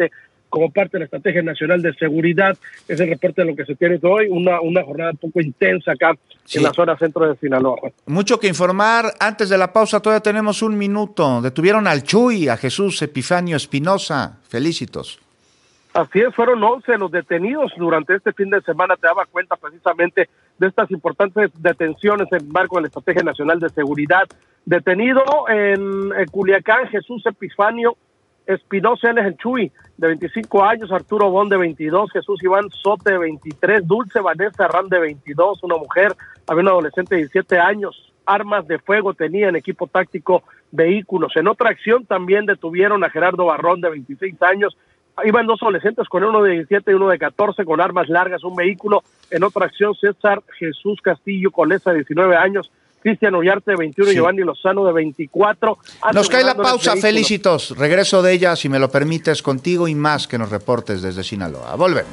como parte de la Estrategia Nacional de Seguridad. Es el reporte de lo que se tiene hoy, una, una jornada un poco intensa acá sí. en la zona centro de Sinaloa. Mucho que informar. Antes de la pausa todavía tenemos un minuto. Detuvieron al Chuy, a Jesús Epifanio Espinosa. Felicitos. Así es, fueron once los detenidos durante este fin de semana. Te daba cuenta precisamente de estas importantes detenciones en el marco de la Estrategia Nacional de Seguridad. Detenido en, en Culiacán, Jesús Epifanio Espinosa, él es el Chuy, de veinticinco años, Arturo Bon, de veintidós, Jesús Iván Sote, de veintitrés, Dulce Vanessa Herrán, de veintidós, una mujer, había un adolescente de diecisiete años, armas de fuego tenían, equipo táctico, vehículos. En otra acción también detuvieron a Gerardo Barrón, de veintiséis años, iban dos adolescentes, con uno de diecisiete y uno de catorce, con armas largas, un vehículo. En otra acción, César Jesús Castillo Colesa, de diecinueve años, Cristian Ullarte, de veintiuno, sí. Giovanni Lozano, de veinticuatro. Nos cae la pausa, Felicitos. Regreso de ella, si me lo permites, contigo y más que nos reportes desde Sinaloa. Volvemos.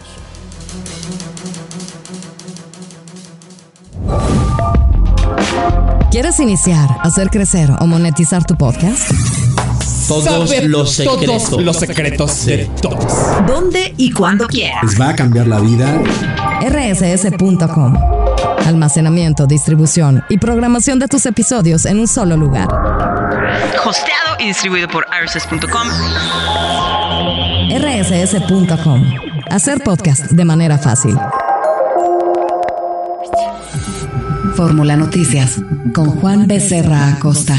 ¿Quieres iniciar, hacer crecer o monetizar tu podcast? Todos Saber los secretos. todos los secretos de todos. ¿Dónde y cuándo quieras? ¿Les va a cambiar la vida? R S S punto com. Almacenamiento, distribución y programación de tus episodios en un solo lugar. Hosteado y distribuido por R S S punto com. R S S punto com. Hacer podcast de manera fácil. Fórmula Noticias con Juan Becerra Acosta.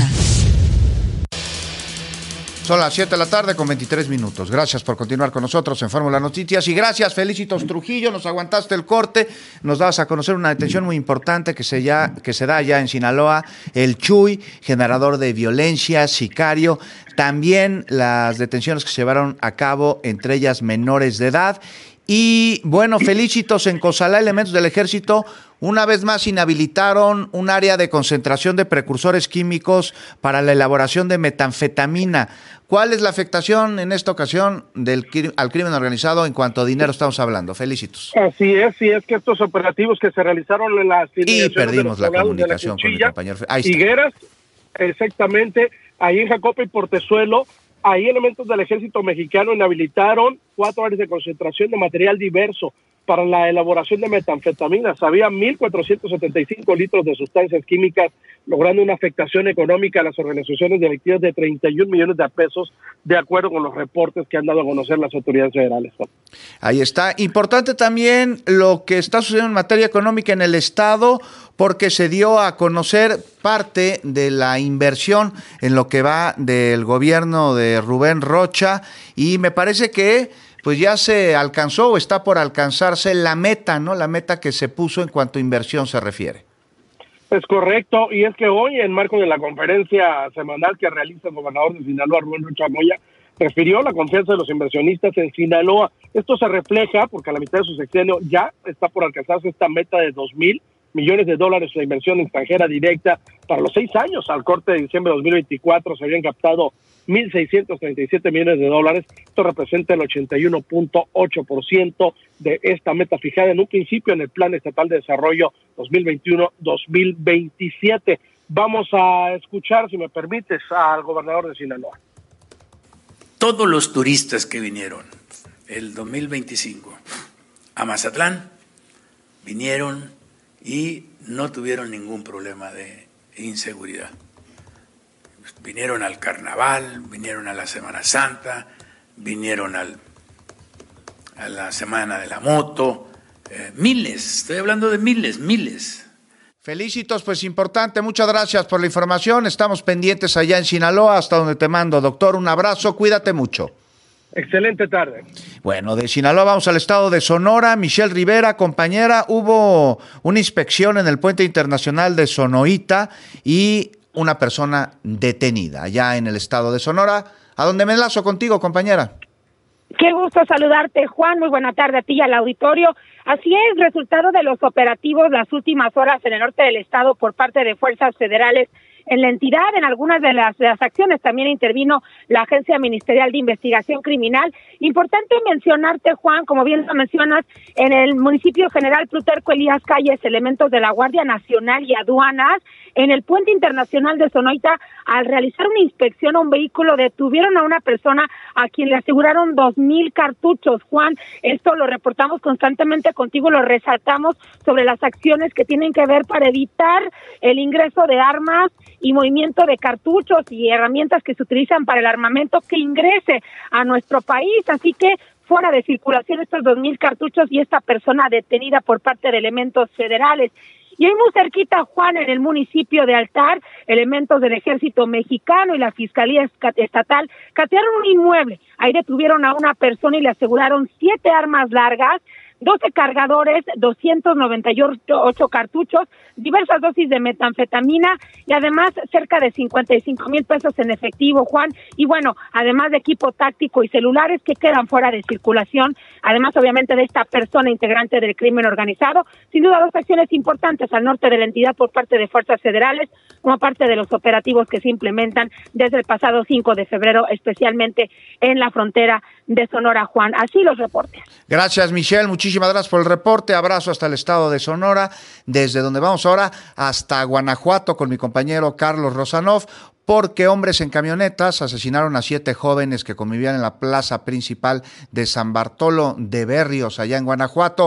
Son las siete de la tarde con veintitrés minutos. Gracias por continuar con nosotros en Fórmula Noticias y gracias, Felicitos Trujillo, nos aguantaste el corte, nos dabas a conocer una detención muy importante que se, ya, que se da ya en Sinaloa, el Chuy, generador de violencia, sicario, también las detenciones que se llevaron a cabo, entre ellas menores de edad. Y bueno, Felicitos, en Cozalá, elementos del ejército una vez más inhabilitaron un área de concentración de precursores químicos para la elaboración de metanfetamina. ¿Cuál es la afectación en esta ocasión del, al crimen organizado en cuanto a dinero estamos hablando? Felicitos. Así es, y es que estos operativos que se realizaron en las y perdimos la comunicación con el compañero. Ahí está. Higueras, exactamente, ahí en Jacopa y Portezuelo, ahí elementos del ejército mexicano inhabilitaron cuatro áreas de concentración de material diverso para la elaboración de metanfetaminas. Había mil cuatrocientos setenta y cinco litros de sustancias químicas, logrando una afectación económica a las organizaciones delictivas de treinta y un millones de pesos, de acuerdo con los reportes que han dado a conocer las autoridades federales. Ahí está. Importante también lo que está sucediendo en materia económica en el Estado, porque se dio a conocer parte de la inversión en lo que va del gobierno de Rubén Rocha, y me parece que pues ya se alcanzó o está por alcanzarse la meta, ¿no? La meta que se puso en cuanto a inversión se refiere. Es correcto, y es que hoy, en marco de la conferencia semanal que realiza el gobernador de Sinaloa, Rubén Rocha Moya, refirió la confianza de los inversionistas en Sinaloa. Esto se refleja porque a la mitad de su sexenio ya está por alcanzarse esta meta de dos mil millones de dólares de inversión extranjera directa para los seis años. Al corte de diciembre de dos mil veinticuatro se habían captado mil seiscientos treinta y siete millones de dólares. Esto representa el ochenta y uno punto ocho por ciento de esta meta fijada en un principio en el Plan Estatal de Desarrollo dos mil veintiuno a dos mil veintisiete. Vamos a escuchar, si me permites, al gobernador de Sinaloa. Todos los turistas que vinieron el dos mil veinticinco a Mazatlán vinieron y no tuvieron ningún problema de inseguridad. Vinieron al carnaval, vinieron a la Semana Santa, vinieron al, a la Semana de la Moto, eh, miles, estoy hablando de miles, miles. Felicitos, pues importante, muchas gracias por la información, estamos pendientes allá en Sinaloa, hasta donde te mando, doctor, un abrazo, cuídate mucho. Excelente tarde. Bueno, de Sinaloa vamos al estado de Sonora. Michelle Rivera, compañera, hubo una inspección en el puente internacional de Sonoita y una persona detenida allá en el estado de Sonora. ¿A dónde me enlazo contigo, compañera? Qué gusto saludarte, Juan. Muy buena tarde a ti y al auditorio. Así es, resultado de los operativos las últimas horas en el norte del estado por parte de fuerzas federales en la entidad. En algunas de las, de las acciones también intervino la Agencia Ministerial de Investigación Criminal. Importante mencionarte, Juan, como bien lo mencionas, en el municipio General Plutarco Elías Calles, elementos de la Guardia Nacional y aduanas, en el puente internacional de Sonoita, al realizar una inspección a un vehículo, detuvieron a una persona a quien le aseguraron dos mil cartuchos. Juan, esto lo reportamos constantemente contigo, lo resaltamos sobre las acciones que tienen que ver para evitar el ingreso de armas y movimiento de cartuchos y herramientas que se utilizan para el armamento que ingrese a nuestro país. Así que fuera de circulación estos dos mil cartuchos y esta persona detenida por parte de elementos federales. Y ahí muy cerquita, Juan, en el municipio de Altar, elementos del Ejército Mexicano y la Fiscalía Estatal catearon un inmueble. Ahí detuvieron a una persona y le aseguraron siete armas largas, doce cargadores, doscientos noventa y ocho cartuchos, diversas dosis de metanfetamina y además cerca de cincuenta y cinco mil pesos en efectivo, Juan. Y bueno, además de equipo táctico y celulares que quedan fuera de circulación, además obviamente de esta persona integrante del crimen organizado. Sin duda, dos acciones importantes al norte de la entidad por parte de fuerzas federales, como parte de los operativos que se implementan desde el pasado cinco de febrero, especialmente en la frontera de Sonora, Juan. Así los reportes. Gracias, Michelle. Muchísimas gracias por el reporte. Abrazo hasta el estado de Sonora, desde donde vamos ahora hasta Guanajuato con mi compañero Carlos Rosanov, porque hombres en camionetas asesinaron a siete jóvenes que convivían en la plaza principal de San Bartolo de Berrios, allá en Guanajuato.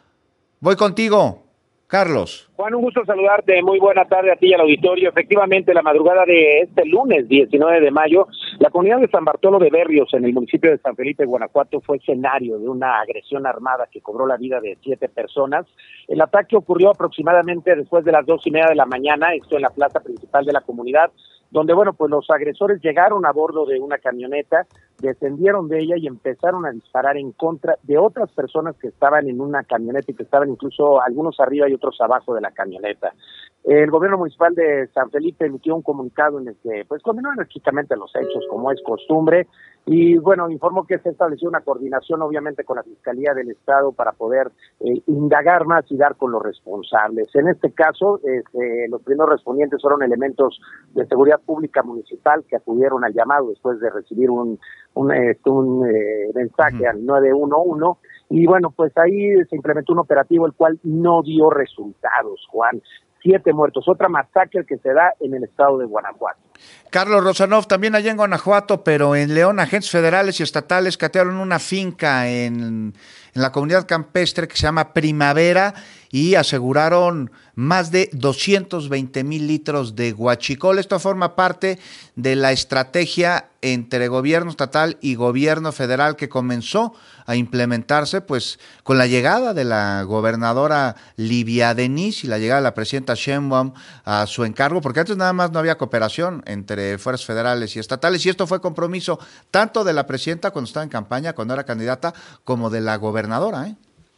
Voy contigo, Carlos. Juan, un gusto saludarte. Muy buena tarde a ti y al auditorio. Efectivamente, la madrugada de este lunes diecinueve de mayo, la comunidad de San Bartolo de Berrios, en el municipio de San Felipe, Guanajuato, fue escenario de una agresión armada que cobró la vida de siete personas. El ataque ocurrió aproximadamente después de las dos y media de la mañana, esto en la plaza principal de la comunidad, donde, bueno, pues los agresores llegaron a bordo de una camioneta, descendieron de ella y empezaron a disparar en contra de otras personas que estaban en una camioneta y que estaban incluso algunos arriba y otros abajo de la camioneta. El gobierno municipal de San Felipe emitió un comunicado en el que pues condenó enérgicamente los hechos, como es costumbre, y bueno, informó que se estableció una coordinación obviamente con la Fiscalía del Estado para poder eh, indagar más y dar con los responsables. En este caso, este, los primeros respondientes fueron elementos de seguridad pública municipal que acudieron al llamado después de recibir un, un, este, un eh, mensaje uh-huh. al nueve uno uno, y bueno, pues ahí se implementó un operativo el cual no dio resultados, Juan. Siete muertos, otra masacre que se da en el estado de Guanajuato. Carlos Rosanov, también allá en Guanajuato, pero en León, agentes federales y estatales catearon una finca en, en la comunidad campestre que se llama Primavera y aseguraron más de doscientos veinte mil litros de huachicol. Esto forma parte de la estrategia entre gobierno estatal y gobierno federal que comenzó a implementarse pues con la llegada de la gobernadora Livia Denis y la llegada de la presidenta Sheinbaum a su encargo, porque antes nada más no había cooperación entre fuerzas federales y estatales, y esto fue compromiso tanto de la presidenta cuando estaba en campaña, cuando era candidata, como de la gobernadora, ¿eh?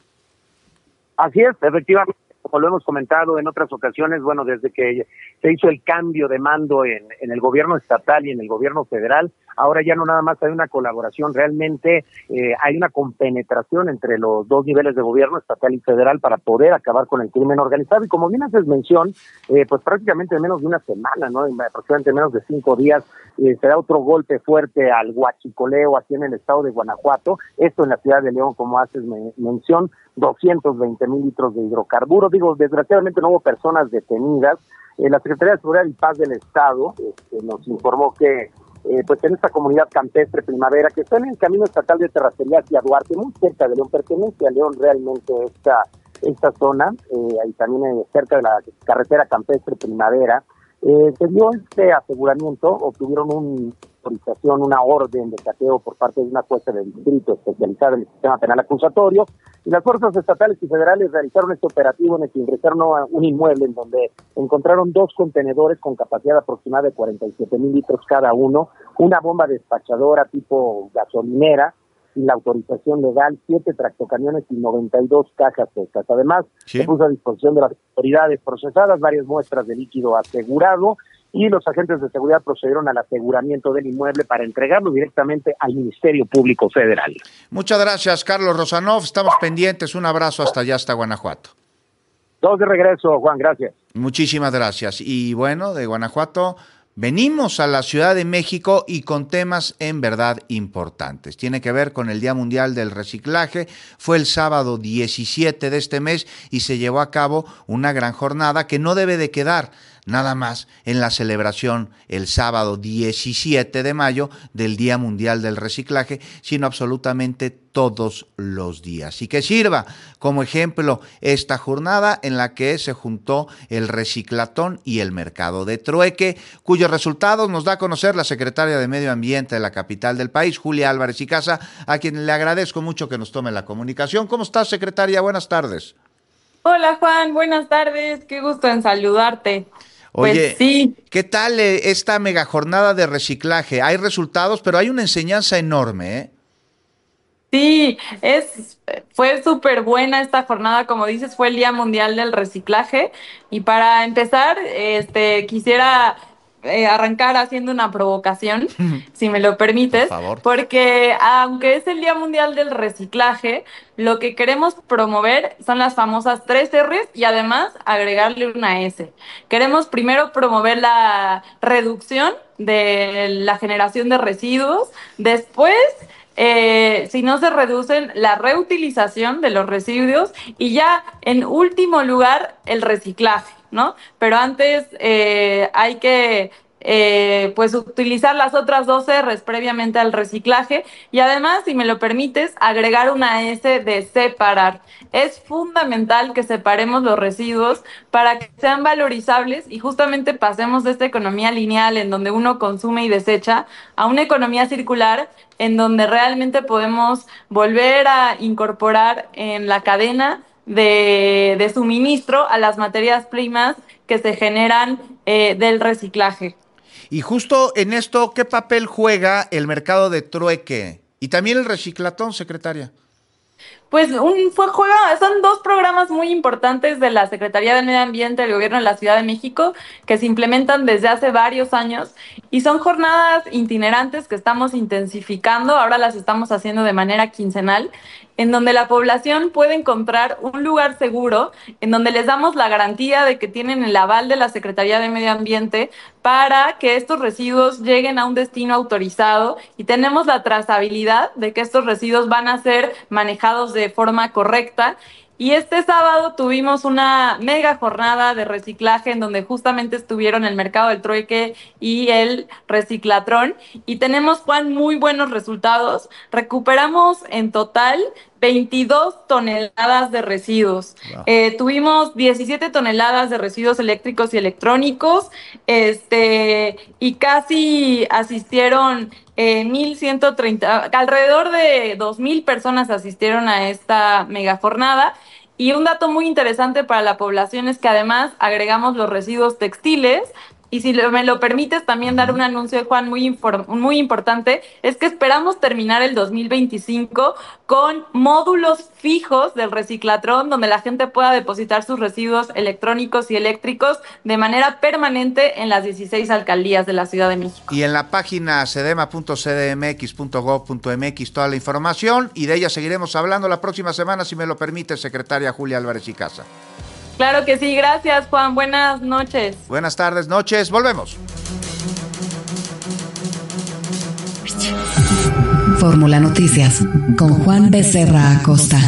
Así es, efectivamente, como lo hemos comentado en otras ocasiones, bueno, desde que se hizo el cambio de mando en, en el gobierno estatal y en el gobierno federal, ahora ya no nada más hay una colaboración, realmente eh, hay una compenetración entre los dos niveles de gobierno, estatal y federal, para poder acabar con el crimen organizado. Y como bien haces mención, eh, pues prácticamente en menos de una semana, ¿no? En aproximadamente menos de cinco días, eh, se da otro golpe fuerte al huachicoleo aquí en el estado de Guanajuato, esto en la ciudad de León, como haces me, mención, doscientos veinte mil litros de hidrocarburos. Digo, desgraciadamente no hubo personas detenidas. Eh, la Secretaría de Seguridad y Paz del Estado este, nos informó que Eh, pues en esta comunidad campestre Primavera, que está en el camino estatal de Terracería hacia Duarte, muy cerca de León, pertenece a León realmente esta, esta zona, eh, ahí también eh, cerca de la carretera campestre Primavera, eh, se dio este aseguramiento, obtuvieron una autorización, una orden de cateo por parte de una jueza del distrito especializada en el sistema penal acusatorio, y las fuerzas estatales y federales realizaron este operativo en el que ingresaron a un inmueble en donde encontraron dos contenedores con capacidad aproximada de cuarenta y siete mil litros cada uno, una bomba despachadora tipo gasolinera, y la autorización legal, siete tractocamiones y noventa y dos cajas secas. Además, ¿sí? Se puso a disposición de las autoridades procesadas varias muestras de líquido asegurado, y los agentes de seguridad procedieron al aseguramiento del inmueble para entregarlo directamente al Ministerio Público Federal. Muchas gracias, Carlos Rosanov. Estamos pendientes. Un abrazo hasta allá, hasta Guanajuato. Todos de regreso, Juan, gracias. Muchísimas gracias. Y bueno, de Guanajuato venimos a la Ciudad de México y con temas en verdad importantes. Tiene que ver con el Día Mundial del Reciclaje. Fue el sábado diecisiete de este mes y se llevó a cabo una gran jornada que no debe de quedar nada más en la celebración el sábado diecisiete de mayo del Día Mundial del Reciclaje, sino absolutamente todos los días. Y que sirva como ejemplo esta jornada en la que se juntó el Reciclatón y el Mercado de Trueque, cuyos resultados nos da a conocer la secretaria de Medio Ambiente de la capital del país, Julia Álvarez y Casa, a quien le agradezco mucho que nos tome la comunicación. ¿Cómo estás, secretaria? Buenas tardes. Hola, Juan. Buenas tardes. Qué gusto en saludarte. Oye, pues sí. ¿Qué tal eh, esta mega jornada de reciclaje? Hay resultados, pero hay una enseñanza enorme, ¿eh? Sí, es, fue súper buena esta jornada, como dices, fue el Día Mundial del Reciclaje. Y para empezar, este, quisiera eh, arrancar haciendo una provocación, si me lo permites, Por favor. porque aunque es el Día Mundial del Reciclaje, lo que queremos promover son las famosas tres R's y además agregarle una S. Queremos primero promover la reducción de la generación de residuos, después, eh, si no se reducen, la reutilización de los residuos y ya en último lugar el reciclaje, ¿no? Pero antes eh, hay que eh, pues utilizar las otras dos R's previamente al reciclaje y además, si me lo permites, agregar una S de separar. Es fundamental que separemos los residuos para que sean valorizables y justamente pasemos de esta economía lineal en donde uno consume y desecha a una economía circular en donde realmente podemos volver a incorporar en la cadena de, de suministro a las materias primas que se generan eh, del reciclaje. Y justo en esto, ¿qué papel juega el mercado de trueque? Y también el reciclatón, secretaria. Pues un fue juega, son dos programas muy importantes de la Secretaría del Medio Ambiente del Gobierno de la Ciudad de México que se implementan desde hace varios años y son jornadas itinerantes que estamos intensificando, ahora las estamos haciendo de manera quincenal, en donde la población puede encontrar un lugar seguro, en donde les damos la garantía de que tienen el aval de la Secretaría de Medio Ambiente para que estos residuos lleguen a un destino autorizado y tenemos la trazabilidad de que estos residuos van a ser manejados de forma correcta. Y este sábado tuvimos una mega jornada de reciclaje en donde justamente estuvieron el Mercado del Trueque y el Reciclatrón. Y tenemos, Juan, muy buenos resultados. Recuperamos en total veintidós toneladas de residuos. Wow. Eh, tuvimos diecisiete toneladas de residuos eléctricos y electrónicos, este, y casi asistieron eh, mil ciento treinta, alrededor de dos mil personas asistieron a esta mega jornada. Y un dato muy interesante para la población es que además agregamos los residuos textiles. Y si me lo permites también dar un anuncio, Juan, muy, inform- muy importante, es que esperamos terminar el dos mil veinticinco con módulos fijos del Reciclatrón donde la gente pueda depositar sus residuos electrónicos y eléctricos de manera permanente en las dieciséis alcaldías de la Ciudad de México. Y en la página sedema punto c d m x punto gov punto m x toda la información y de ella seguiremos hablando la próxima semana, si me lo permite, secretaria Julia Álvarez y Casa. Claro que sí, gracias, Juan. Buenas noches. Buenas tardes, noches. Volvemos. Fórmula Noticias con Juan Becerra Acosta.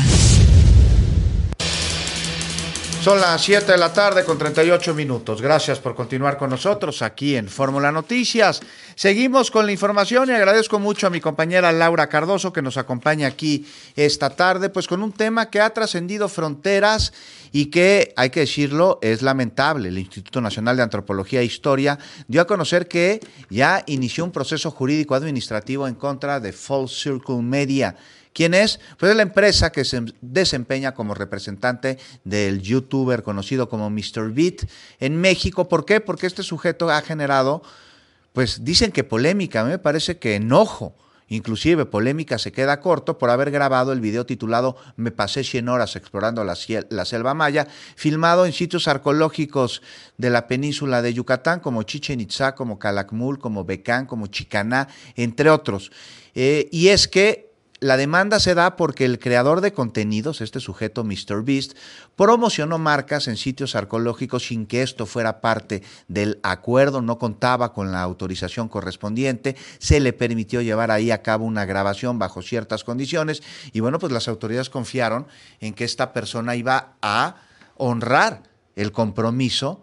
Son las siete de la tarde con treinta y ocho minutos. Gracias por continuar con nosotros aquí en Fórmula Noticias. Seguimos con la información y agradezco mucho a mi compañera Laura Cardoso que nos acompaña aquí esta tarde, pues con un tema que ha trascendido fronteras y que, hay que decirlo, es lamentable. El Instituto Nacional de Antropología e Historia dio a conocer que ya inició un proceso jurídico administrativo en contra de Full Circle Media. ¿Quién es? Pues es la empresa que se desempeña como representante del youtuber conocido como míster Beat en México. ¿Por qué? Porque este sujeto ha generado, pues dicen que polémica, me parece que enojo. Inclusive polémica se queda corto por haber grabado el video titulado Me pasé cien horas explorando la, la selva maya, filmado en sitios arqueológicos de la península de Yucatán como Chichén Itzá, como Calakmul, como Becán, como Chicaná, entre otros. Eh, y es que la demanda se da porque el creador de contenidos, este sujeto míster Beast, promocionó marcas en sitios arqueológicos sin que esto fuera parte del acuerdo, no contaba con la autorización correspondiente, se le permitió llevar ahí a cabo una grabación bajo ciertas condiciones y bueno, pues las autoridades confiaron en que esta persona iba a honrar el compromiso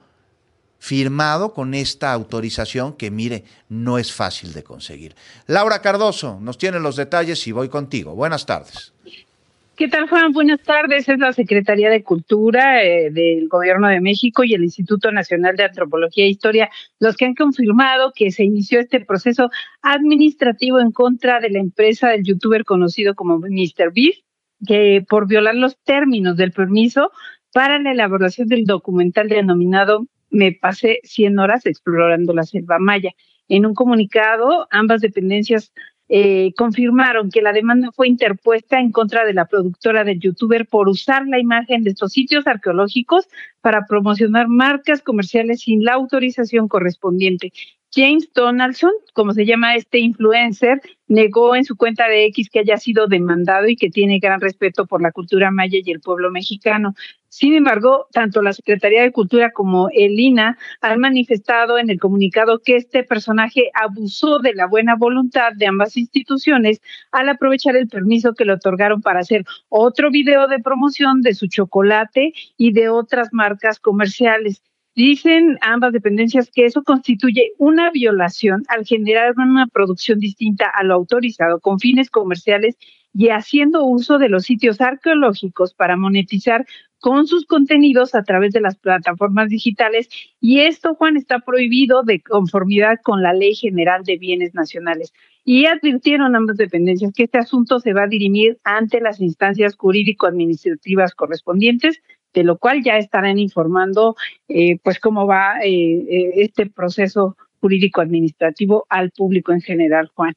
firmado con esta autorización que, mire, no es fácil de conseguir. Laura Cardoso nos tiene los detalles y voy contigo. Buenas tardes. ¿Qué tal, Juan? Buenas tardes. Es la Secretaría de Cultura eh, del Gobierno de México y el Instituto Nacional de Antropología e Historia los que han confirmado que se inició este proceso administrativo en contra de la empresa del youtuber conocido como míster Beast, que por violar los términos del permiso para la elaboración del documental denominado Me pasé cien horas explorando la selva maya. En un comunicado, ambas dependencias eh, confirmaron que la demanda fue interpuesta en contra de la productora del youtuber por usar la imagen de estos sitios arqueológicos para promocionar marcas comerciales sin la autorización correspondiente. James Donaldson, como se llama este influencer, negó en su cuenta de X que haya sido demandado y que tiene gran respeto por la cultura maya y el pueblo mexicano. Sin embargo, tanto la Secretaría de Cultura como el I N A han manifestado en el comunicado que este personaje abusó de la buena voluntad de ambas instituciones al aprovechar el permiso que le otorgaron para hacer otro video de promoción de su chocolate y de otras marcas comerciales. Dicen ambas dependencias que eso constituye una violación al generar una producción distinta a lo autorizado con fines comerciales y haciendo uso de los sitios arqueológicos para monetizar con sus contenidos a través de las plataformas digitales. Y esto, Juan, está prohibido de conformidad con la Ley General de Bienes Nacionales. Y advirtieron ambas dependencias que este asunto se va a dirimir ante las instancias jurídico-administrativas correspondientes, de lo cual ya estarán informando eh, pues cómo va eh, eh, este proceso jurídico-administrativo al público en general, Juan.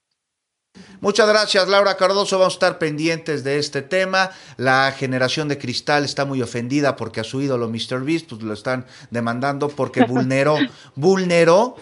Muchas gracias, Laura Cardoso. Vamos a estar pendientes de este tema. La generación de cristal está muy ofendida porque a su ídolo míster Beast pues, lo están demandando porque vulneró, vulneró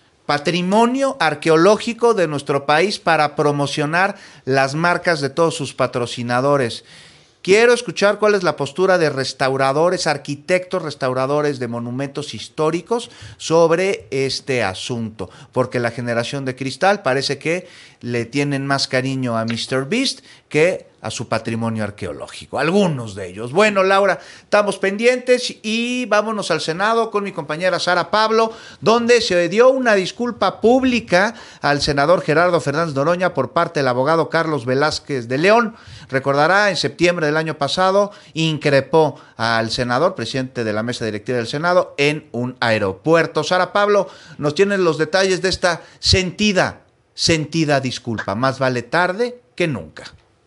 patrimonio arqueológico de nuestro país para promocionar las marcas de todos sus patrocinadores. Quiero escuchar cuál es la postura de restauradores, arquitectos restauradores de monumentos históricos sobre este asunto, porque la generación de cristal parece que le tienen más cariño a míster Beast que a su patrimonio arqueológico, algunos de ellos. Bueno, Laura, estamos pendientes y vámonos al Senado con mi compañera Sara Pablo, donde se dio una disculpa pública al senador Gerardo Fernández Noroña por parte del abogado Carlos Velázquez de León. Recordará, en septiembre del año pasado, increpó al senador, presidente de la mesa directiva del Senado, en un aeropuerto. Sara Pablo, nos tienen los detalles de esta sentida, sentida disculpa. Más vale tarde que nunca.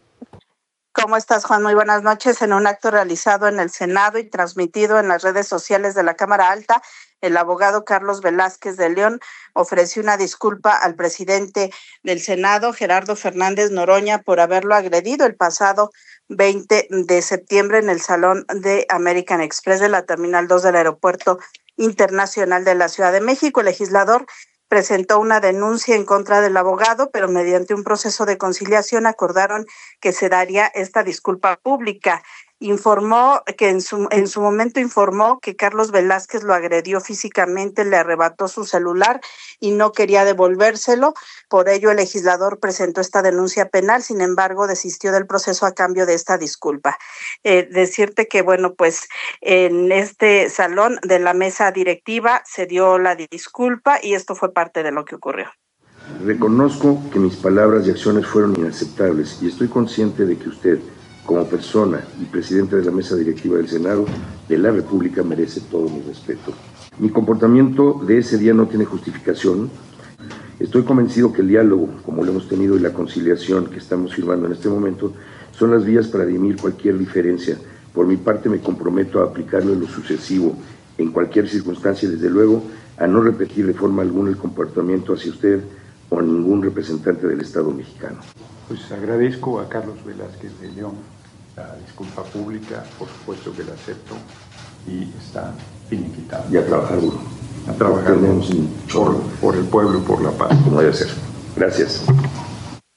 ¿Cómo estás, Juan? Muy buenas noches. En un acto realizado en el Senado y transmitido en las redes sociales de la Cámara Alta, el abogado Carlos Velázquez de León ofreció una disculpa al presidente del Senado, Gerardo Fernández Noroña, por haberlo agredido el pasado veinte de septiembre en el Salón de American Express de la Terminal dos del Aeropuerto Internacional de la Ciudad de México. El legislador presentó una denuncia en contra del abogado, pero mediante un proceso de conciliación acordaron que se daría esta disculpa pública. Informó que en su, en su momento informó que Carlos Velázquez lo agredió físicamente, le arrebató su celular y no quería devolvérselo. Por ello, el legislador presentó esta denuncia penal, sin embargo, desistió del proceso a cambio de esta disculpa. Eh, decirte que, bueno, pues en este salón de la mesa directiva se dio la disculpa y esto fue parte de lo que ocurrió. Reconozco que mis palabras y acciones fueron inaceptables y estoy consciente de que usted, como persona y presidente de la mesa directiva del Senado de la República, merece todo mi respeto. Mi comportamiento de ese día no tiene justificación. Estoy convencido que el diálogo, como lo hemos tenido, y la conciliación que estamos firmando en este momento, son las vías para dirimir cualquier diferencia. Por mi parte, me comprometo a aplicarlo en lo sucesivo, en cualquier circunstancia, desde luego, a no repetir de forma alguna el comportamiento hacia usted o a ningún representante del Estado mexicano. Pues agradezco a Carlos Velázquez de León la disculpa pública, por supuesto que la acepto y está finiquitado. Y a trabajar duro. A trabajar duro por, por el pueblo y por la paz. Como debe ser. Gracias.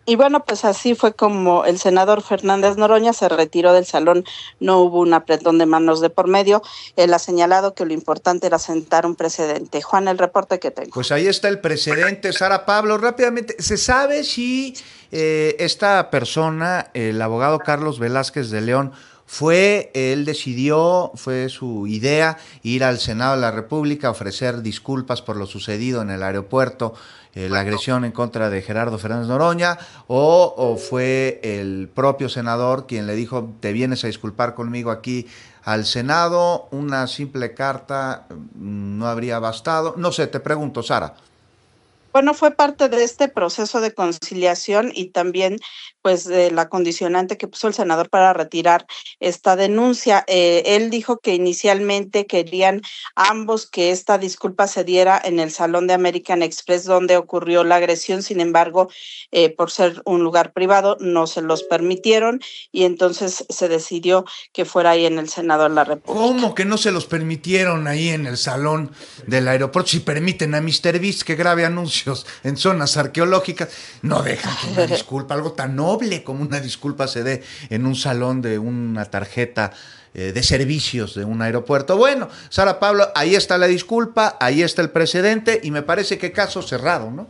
Y bueno, pues así fue como el senador Fernández Noroña se retiró del salón. No hubo un apretón de manos de por medio. Él ha señalado que lo importante era sentar un precedente. Juan, el reporte que tengo. Pues ahí está el precedente, Sara Pablo. Rápidamente, ¿se sabe si eh, esta persona, el abogado Carlos Velázquez de León, fue, él decidió, fue su idea, ir al Senado de la República a ofrecer disculpas por lo sucedido en el aeropuerto, eh, la agresión en contra de Gerardo Fernández Noroña, o, o fue el propio senador quien le dijo, te vienes a disculpar conmigo aquí al Senado, una simple carta no habría bastado? No sé, te pregunto, Sara. Bueno, fue parte de este proceso de conciliación y también pues de la condicionante que puso el senador para retirar esta denuncia. Eh, él dijo que inicialmente querían ambos que esta disculpa se diera en el Salón de American Express donde ocurrió la agresión. Sin embargo, eh, por ser un lugar privado no se los permitieron y entonces se decidió que fuera ahí en el Senado de la República. ¿Cómo que no se los permitieron ahí en el salón del aeropuerto? Si permiten a mister Beast que grabe anuncios en zonas arqueológicas, no dejan que una disculpa, algo tan noble como una disculpa se dé en un salón de una tarjeta eh, de servicios de un aeropuerto. Bueno, Sara Pablo, ahí está la disculpa, ahí está el precedente y me parece que caso cerrado, ¿no?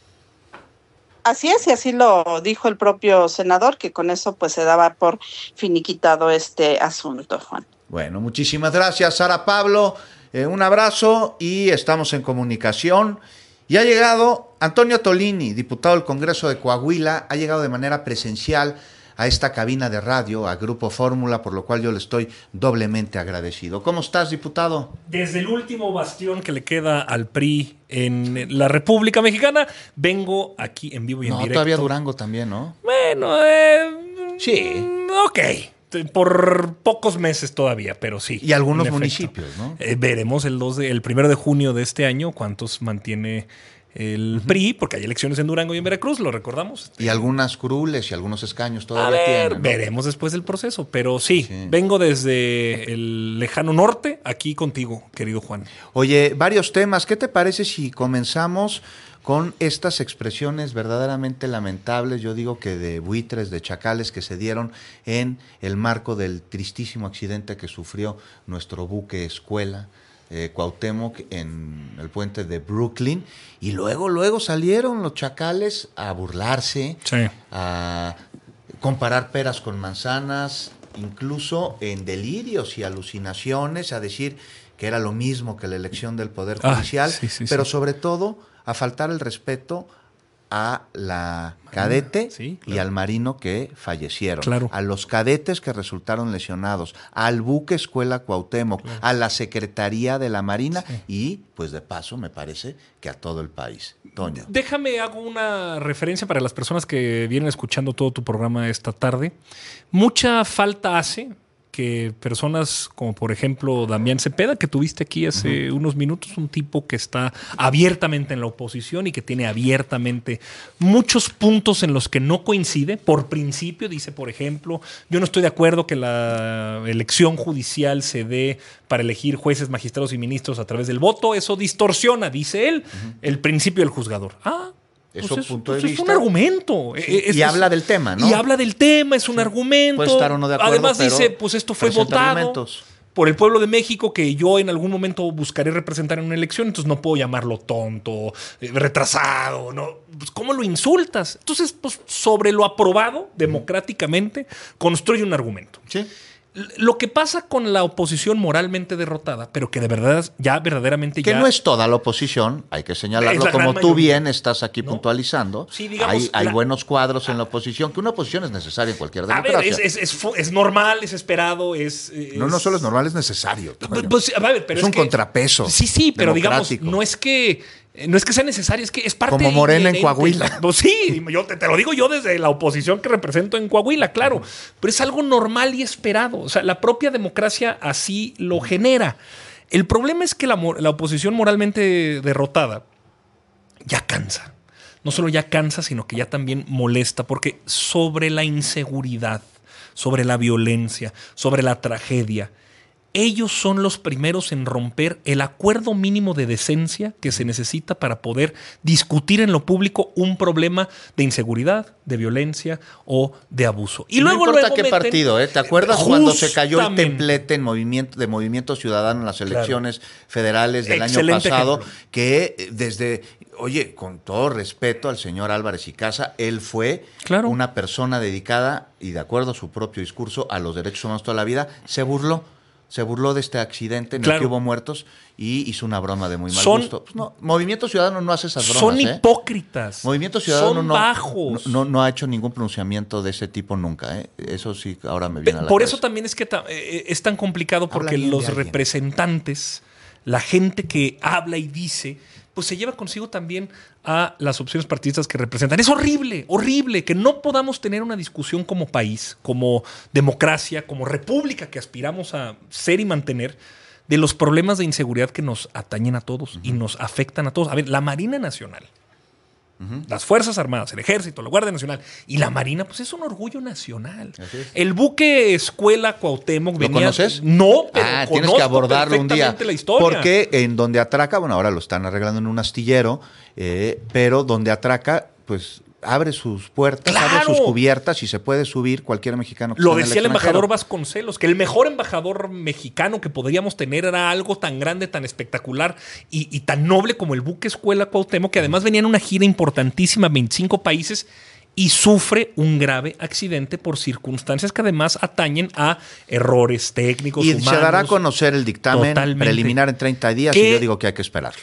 Así es, y así lo dijo el propio senador, que con eso pues se daba por finiquitado este asunto, Juan. Bueno, muchísimas gracias, Sara Pablo. Eh, un abrazo y estamos en comunicación. Y ha llegado Antonio Tolini, diputado del Congreso de Coahuila, ha llegado de manera presencial a esta cabina de radio, a Grupo Fórmula, por lo cual yo le estoy doblemente agradecido. ¿Cómo estás, diputado? Desde el último bastión que le queda al P R I en la República Mexicana, vengo aquí en vivo y en no, directo. Todavía Durango también, ¿no? Bueno, eh, sí. Ok. Por pocos meses todavía, pero sí. Y algunos municipios, ¿no? Eh, veremos el dos de, el primero de junio de este año cuántos mantiene el uh-huh. P R I, porque hay elecciones en Durango y en Veracruz, lo recordamos. Y algunas curules y algunos escaños todavía A ver, tienen, ¿no? Veremos después del proceso, pero sí, sí, vengo desde el lejano norte, aquí contigo, querido Juan. Oye, varios temas. ¿Qué te parece si comenzamos con estas expresiones verdaderamente lamentables, yo digo que de buitres, de chacales, que se dieron en el marco del tristísimo accidente que sufrió nuestro buque escuela, eh, Cuauhtémoc, en el puente de Brooklyn, y luego, luego salieron los chacales a burlarse, sí, a comparar peras con manzanas, incluso en delirios y alucinaciones, a decir que era lo mismo que la elección del Poder Judicial, ah, sí, sí, pero sí. sobre todo a faltar el respeto a la cadete sí, claro. y al marino que fallecieron, claro. a los cadetes que resultaron lesionados, al buque escuela Cuauhtémoc, claro. a la Secretaría de la Marina sí. y, pues de paso, me parece que a todo el país. Toño. Déjame, hago una referencia para las personas que vienen escuchando todo tu programa esta tarde. Mucha falta hace que personas como por ejemplo Damián Cepeda, que tuviste aquí hace uh-huh. unos minutos, un tipo que está abiertamente en la oposición y que tiene abiertamente muchos puntos en los que no coincide. Por principio, dice, por ejemplo, yo no estoy de acuerdo que la elección judicial se dé para elegir jueces, magistrados y ministros a través del voto. Eso distorsiona, dice él, uh-huh. el principio del juzgador. Ah, Eso pues punto es, de pues vista. Es un argumento. Sí, es, y es, habla del tema, ¿no? Y habla del tema, es un sí. argumento. Puede estar o no de acuerdo, además pero dice, pues esto fue votado argumentos. por el pueblo de México, que yo en algún momento buscaré representar en una elección, entonces no puedo llamarlo tonto, eh, retrasado, ¿no? Pues, ¿cómo lo insultas? Entonces, pues sobre lo aprobado democráticamente, construye un argumento. Sí. Lo que pasa con la oposición moralmente derrotada, pero que de verdad ya verdaderamente que ya... no es toda la oposición, hay que señalarlo, como tú bien estás aquí ¿no? puntualizando. Sí, digamos, hay hay la... buenos cuadros en la oposición, que una oposición es necesaria en cualquier democracia. A ver, es, es, es, es normal, es esperado, es, es... No, no solo es normal, es necesario. Pues, pues, a ver, pero es, es un que... contrapeso. Sí, sí, pero digamos, no es que... No es que sea necesario, es que es parte como Morena inherente. En Coahuila. Pues sí, yo te, te lo digo yo desde la oposición que represento en Coahuila, claro. Pero es algo normal y esperado. O sea, la propia democracia así lo genera. El problema es que la, la oposición moralmente derrotada ya cansa. No solo ya cansa, sino que ya también molesta, porque sobre la inseguridad, sobre la violencia, sobre la tragedia, ellos son los primeros en romper el acuerdo mínimo de decencia que se necesita para poder discutir en lo público un problema de inseguridad, de violencia o de abuso. Y, y luego, no importa luego qué meten, partido, ¿eh? ¿Te acuerdas cuando se cayó el templete en movimiento, de Movimiento Ciudadano en las elecciones claro. federales del Excelente año pasado? Ejemplo. Que desde, oye, con todo respeto al señor Álvarez y Casa, él fue claro. una persona dedicada y de acuerdo a su propio discurso a los derechos humanos toda la vida, se burló. Se burló de este accidente en claro. el que hubo muertos y hizo una broma de muy mal son, gusto. Pues no, Movimiento Ciudadano no hace esas bromas. Son ¿eh? hipócritas. Movimiento Ciudadano son no, bajos. No, no, no ha hecho ningún pronunciamiento de ese tipo nunca. ¿eh? Eso sí, ahora me viene a la Por cabeza. eso también es que ta- eh, es tan complicado porque los representantes, la gente que habla y dice, pues se lleva consigo también a las opciones partidistas que representan. Es horrible, horrible que no podamos tener una discusión como país, como democracia, como república que aspiramos a ser y mantener, de los problemas de inseguridad que nos atañen a todos uh-huh. y nos afectan a todos. A ver, la Marina Nacional, uh-huh. las Fuerzas Armadas, el Ejército, la Guardia Nacional y la Marina, pues es un orgullo nacional. El buque Escuela Cuauhtémoc ¿Lo venía... conoces? No, pero ah, tienes que abordarlo un día. La historia. Porque en donde atraca, bueno, ahora lo están arreglando en un astillero, eh, pero donde atraca, pues... abre sus puertas, ¡claro! Abre sus cubiertas y se puede subir cualquier mexicano que Lo esté en decía el, el embajador Vasconcelos, que el mejor embajador mexicano que podríamos tener era algo tan grande, tan espectacular y, y tan noble como el buque Escuela Cuauhtémoc, que además venía en una gira importantísima a veinticinco países y sufre un grave accidente por circunstancias que además atañen a errores técnicos, y humanos. Y se dará a conocer el dictamen Totalmente. preliminar en treinta días y yo digo que hay que esperarlo.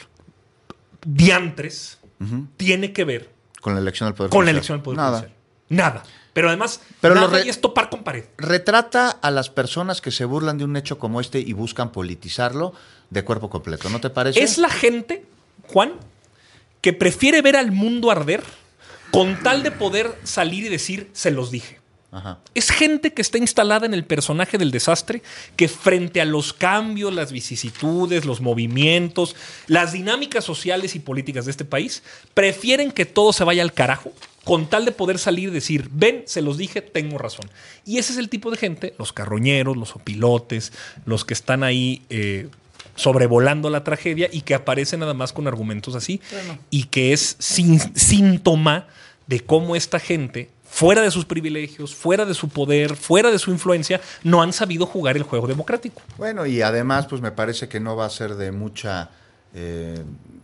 Diantres uh-huh. tiene que ver con la elección del Poder Con Judicial. la elección del Poder Nada. Judicial. Nada. Pero además, Pero nada re- y es topar con pared. Retrata a las personas que se burlan de un hecho como este y buscan politizarlo de cuerpo completo, ¿no te parece? Es la gente, Juan, que prefiere ver al mundo arder con tal de poder salir y decir, se los dije. Ajá. Es gente que está instalada en el personaje del desastre, que frente a los cambios, las vicisitudes, los movimientos, las dinámicas sociales y políticas de este país, prefieren que todo se vaya al carajo con tal de poder salir y decir, ven, se los dije, tengo razón. Y ese es el tipo de gente, los carroñeros, los opilotes, los que están ahí eh, sobrevolando la tragedia y que aparecen nada más con argumentos así bueno. y que es sin, síntoma de cómo esta gente, fuera de sus privilegios, fuera de su poder, fuera de su influencia, no han sabido jugar el juego democrático. Bueno, y además, pues me parece que no va a ser de mucha... Eh,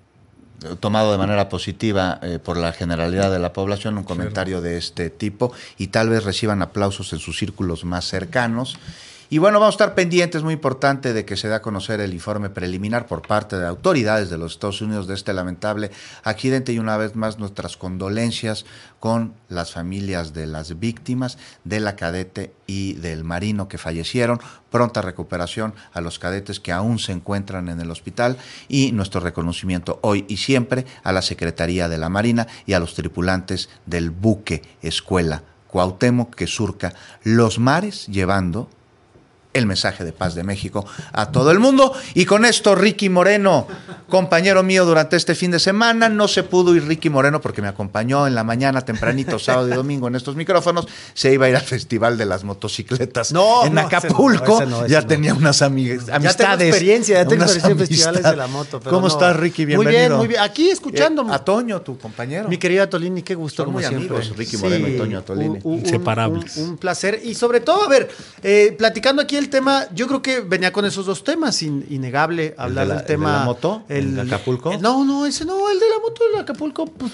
tomado de manera positiva eh, por la generalidad de la población un comentario de este tipo y tal vez reciban aplausos en sus círculos más cercanos. Y bueno, vamos a estar pendientes, muy importante, de que se dé a conocer el informe preliminar por parte de autoridades de los Estados Unidos de este lamentable accidente y una vez más nuestras condolencias con las familias de las víctimas, de la cadete y del marino que fallecieron. Pronta recuperación a los cadetes que aún se encuentran en el hospital y nuestro reconocimiento hoy y siempre a la Secretaría de la Marina y a los tripulantes del buque Escuela Cuauhtémoc que surca los mares llevando el mensaje de paz de México a todo el mundo. Y con esto, Ricky Moreno, compañero mío durante este fin de semana, no se pudo ir Ricky Moreno porque me acompañó en la mañana tempranito, sábado y domingo en estos micrófonos. Se iba a ir al Festival de las Motocicletas no, en no, Acapulco. Ese no, ese no, ese ya no. tenía unas amigas, amistades. Ya tengo experiencia, ya tengo experiencia en festivales de la moto. Pero ¿Cómo no. estás, Ricky? Bienvenido. Muy bien, muy bien. Aquí escuchando. Eh, a Toño, tu compañero. Mi querida Tolini, qué gusto. Son como muy siempre. amigos, Ricky Moreno sí, y Toño Tolini. Un, un, Inseparables. Un, un placer. Y sobre todo, a ver, eh, platicando aquí el tema, yo creo que venía con esos dos temas, in, innegable, hablar de la, del tema. ¿El de la moto? El, ¿El de Acapulco? El, no, no, ese no, el de la moto de Acapulco. Pues,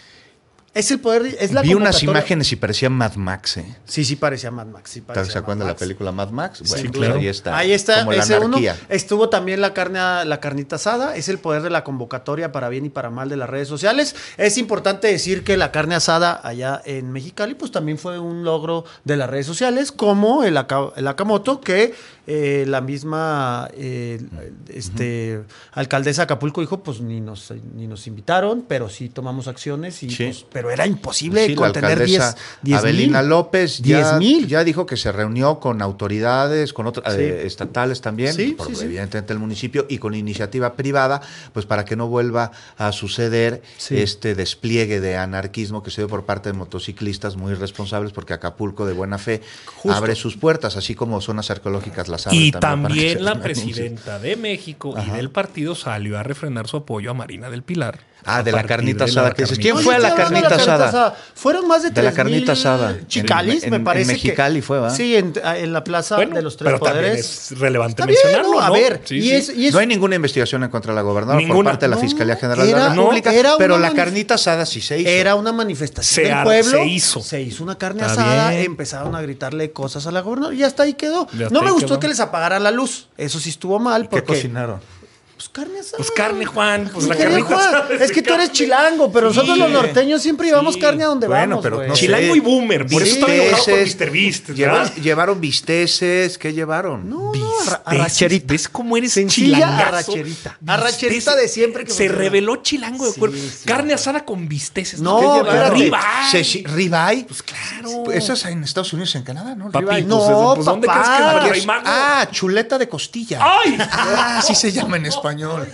es el poder, es la Vi unas imágenes y parecía Mad Max, ¿eh? Sí, sí parecía Mad Max. Sí parecía ¿Se acuerdan de la Max. película Mad Max? Bueno, Sí, pues claro. ahí está. Ahí está, como la ese uno. anarquía. Estuvo también la carne, la carnita asada, es el poder de la convocatoria para bien y para mal de las redes sociales. Es importante decir que la carne asada allá en Mexicali, pues también fue un logro de las redes sociales, como el, Aka, el Akamoto, que eh, la misma eh, este, uh-huh. alcaldesa de Acapulco dijo, pues ni nos, ni nos invitaron, pero sí tomamos acciones, y, sí. pues, pero era imposible sí, contener diez Abelina mil. López ya, ya dijo que se reunió con autoridades, con otras sí. eh, estatales también, sí, por, sí, sí. evidentemente el municipio, y con iniciativa privada, pues para que no vuelva a suceder sí. este despliegue de anarquismo que se dio por parte de motociclistas muy responsables, porque Acapulco de buena fe Justo. abre sus puertas, así como zonas arqueológicas las Salazar. Y también, también para la que se presidenta de México Ajá. y del partido salió a refrendar su apoyo a Marina del Pilar. Ah, de A la partir carnita de la asada. ¿Qué dices? carnita ¿Quién fue a la Oye, estoy carnita hablando de la asada? Fueron más de De la tres carnita mil asada. chicalis, En- me en- parece. en Mexicali que, fue, ¿va? Sí, en, en la plaza Bueno, de los tres pero también poderes. es relevante Está bien, mencionarlo, ¿no? A ¿no? ver, Sí, y, sí. Es, y es- No hay ninguna investigación en contra de la gobernadora por Ninguna. parte de la No, Fiscalía General era- de la República, no, era pero una la manif- carnita asada sí se hizo. Era una manifestación Se del ar- pueblo. se hizo. Se hizo una carne Está asada, bien. empezaron a gritarle cosas a la gobernadora y hasta ahí quedó. Ya hasta No me ahí gustó quedó. que les apagaran la luz. Eso sí estuvo mal. ¿Qué porque, cocinaron? Pues carne asada. Pues carne, Juan. Pues Sí, la querido carnita Juan, asada es que tú eres carne. chilango, pero nosotros Sí. los norteños siempre llevamos Sí. carne a donde Bueno, vamos. pero güey. no sé. Chilango y boomer. Por eso estaba enojado con Bisteces, mister Beast. lleva- ¿verdad? llevaron bisteces. ¿Qué llevaron? No, Bisteces. arra- arracherita. ¿Ves cómo eres Sencilla chilangazo? arracherita. Arracherita de siempre que Se funciona. reveló chilango de Sí, cuerpo. sí. Carne asada con bisteces. No, ¿Qué no, llevaron? espérate. Ribeye. Se- sí, Ribeye. Pues claro. Eso es en Estados Unidos y en Canadá, ¿no? Papi, Ribeye. pues, No, pues, ¿dónde papá. crees que es el Aquí Rey es- Mago? ah, chuleta de costilla. ¡Ay! Ah, así se llama en español.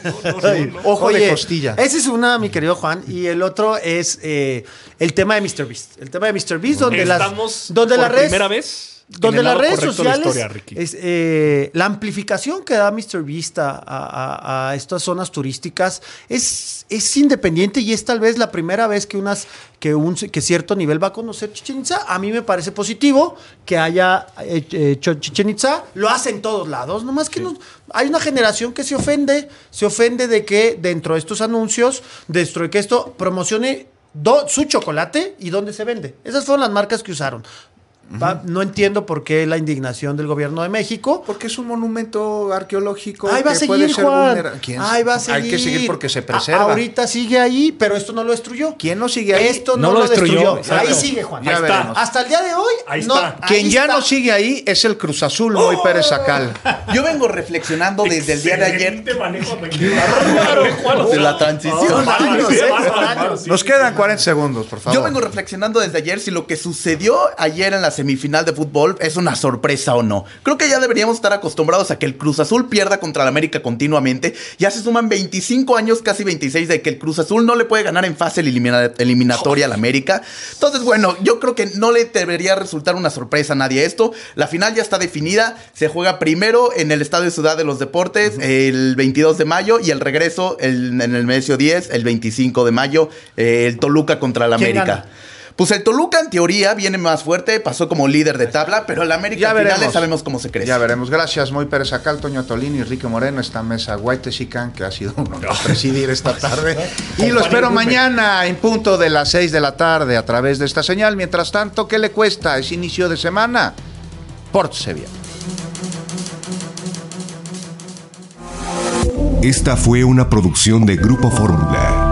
Ojo Oye, de costilla. Ese es una, mi querido Juan, y el otro es eh, el tema de míster Beast. El tema de míster Beast, donde las, Estamos donde por las redes, primera vez en donde el las lado redes correcto de la sociales, historia, Ricky. es, eh, la amplificación que da míster Beast a, a- a estas zonas turísticas es, es independiente y es tal vez la primera vez que unas que un que cierto nivel va a conocer Chichén Itzá. A mí me parece positivo que haya eh, hecho Chichén Itzá. Lo hace en todos lados, nomás que nos- hay una generación que se ofende, se ofende de que dentro de estos anuncios, dentro de que esto promocione do- su chocolate y dónde se vende. Esas fueron las marcas que usaron. Va, no entiendo por qué la indignación del gobierno de México. Porque es un monumento arqueológico. Ahí va a que seguir, puede ser Juan. vulnera- ¿Quién? Ahí va a seguir. Hay que seguir porque se A- preserva. ahorita sigue ahí, pero esto no lo destruyó. ¿Quién no sigue ahí? Esto no, No lo lo destruyó. destruyó. Ahí Exacto. sigue, Juan. Ya Ahí está. veremos. Hasta el día de hoy. Ahí no, está. Quien ahí ya está. no sigue ahí es el Cruz Azul, Moy Pérez Acal. Yo vengo reflexionando desde el día de ayer Excelente manejo de de la transición. Años, ¿eh? Por años. Nos quedan cuarenta segundos, por favor. Yo vengo reflexionando desde ayer si lo que sucedió ayer en la semifinal de fútbol es una sorpresa o no. Creo que ya deberíamos estar acostumbrados a que el Cruz Azul pierda contra el América continuamente. Ya se suman veinticinco años, casi veintiséis, de que el Cruz Azul no le puede ganar en fase elimina- eliminatoria al América. Entonces, bueno, yo creo que no le debería resultar una sorpresa a nadie esto. La final ya está definida. Se juega primero en el Estadio Ciudad de los Deportes el veintidós de mayo y el regreso el- en el Mesio diez, el veinticinco de mayo, eh, el Toluca contra el ¿Quién América. gana? Pues el Toluca en teoría viene más fuerte, pasó como líder de tabla, pero el América Ya al final veremos. sabemos cómo se crece. Ya veremos. Gracias, Moy Pérez Acal, Toño Tolini, Enrique Moreno, esta mesa White Chican, que ha sido un honor presidir esta tarde. Y lo espero mañana en punto de las seis de la tarde a través de esta señal. Mientras tanto, ¿qué le cuesta? Es inicio de semana. Pórtese bien. Esta fue una producción de Grupo Fórmula.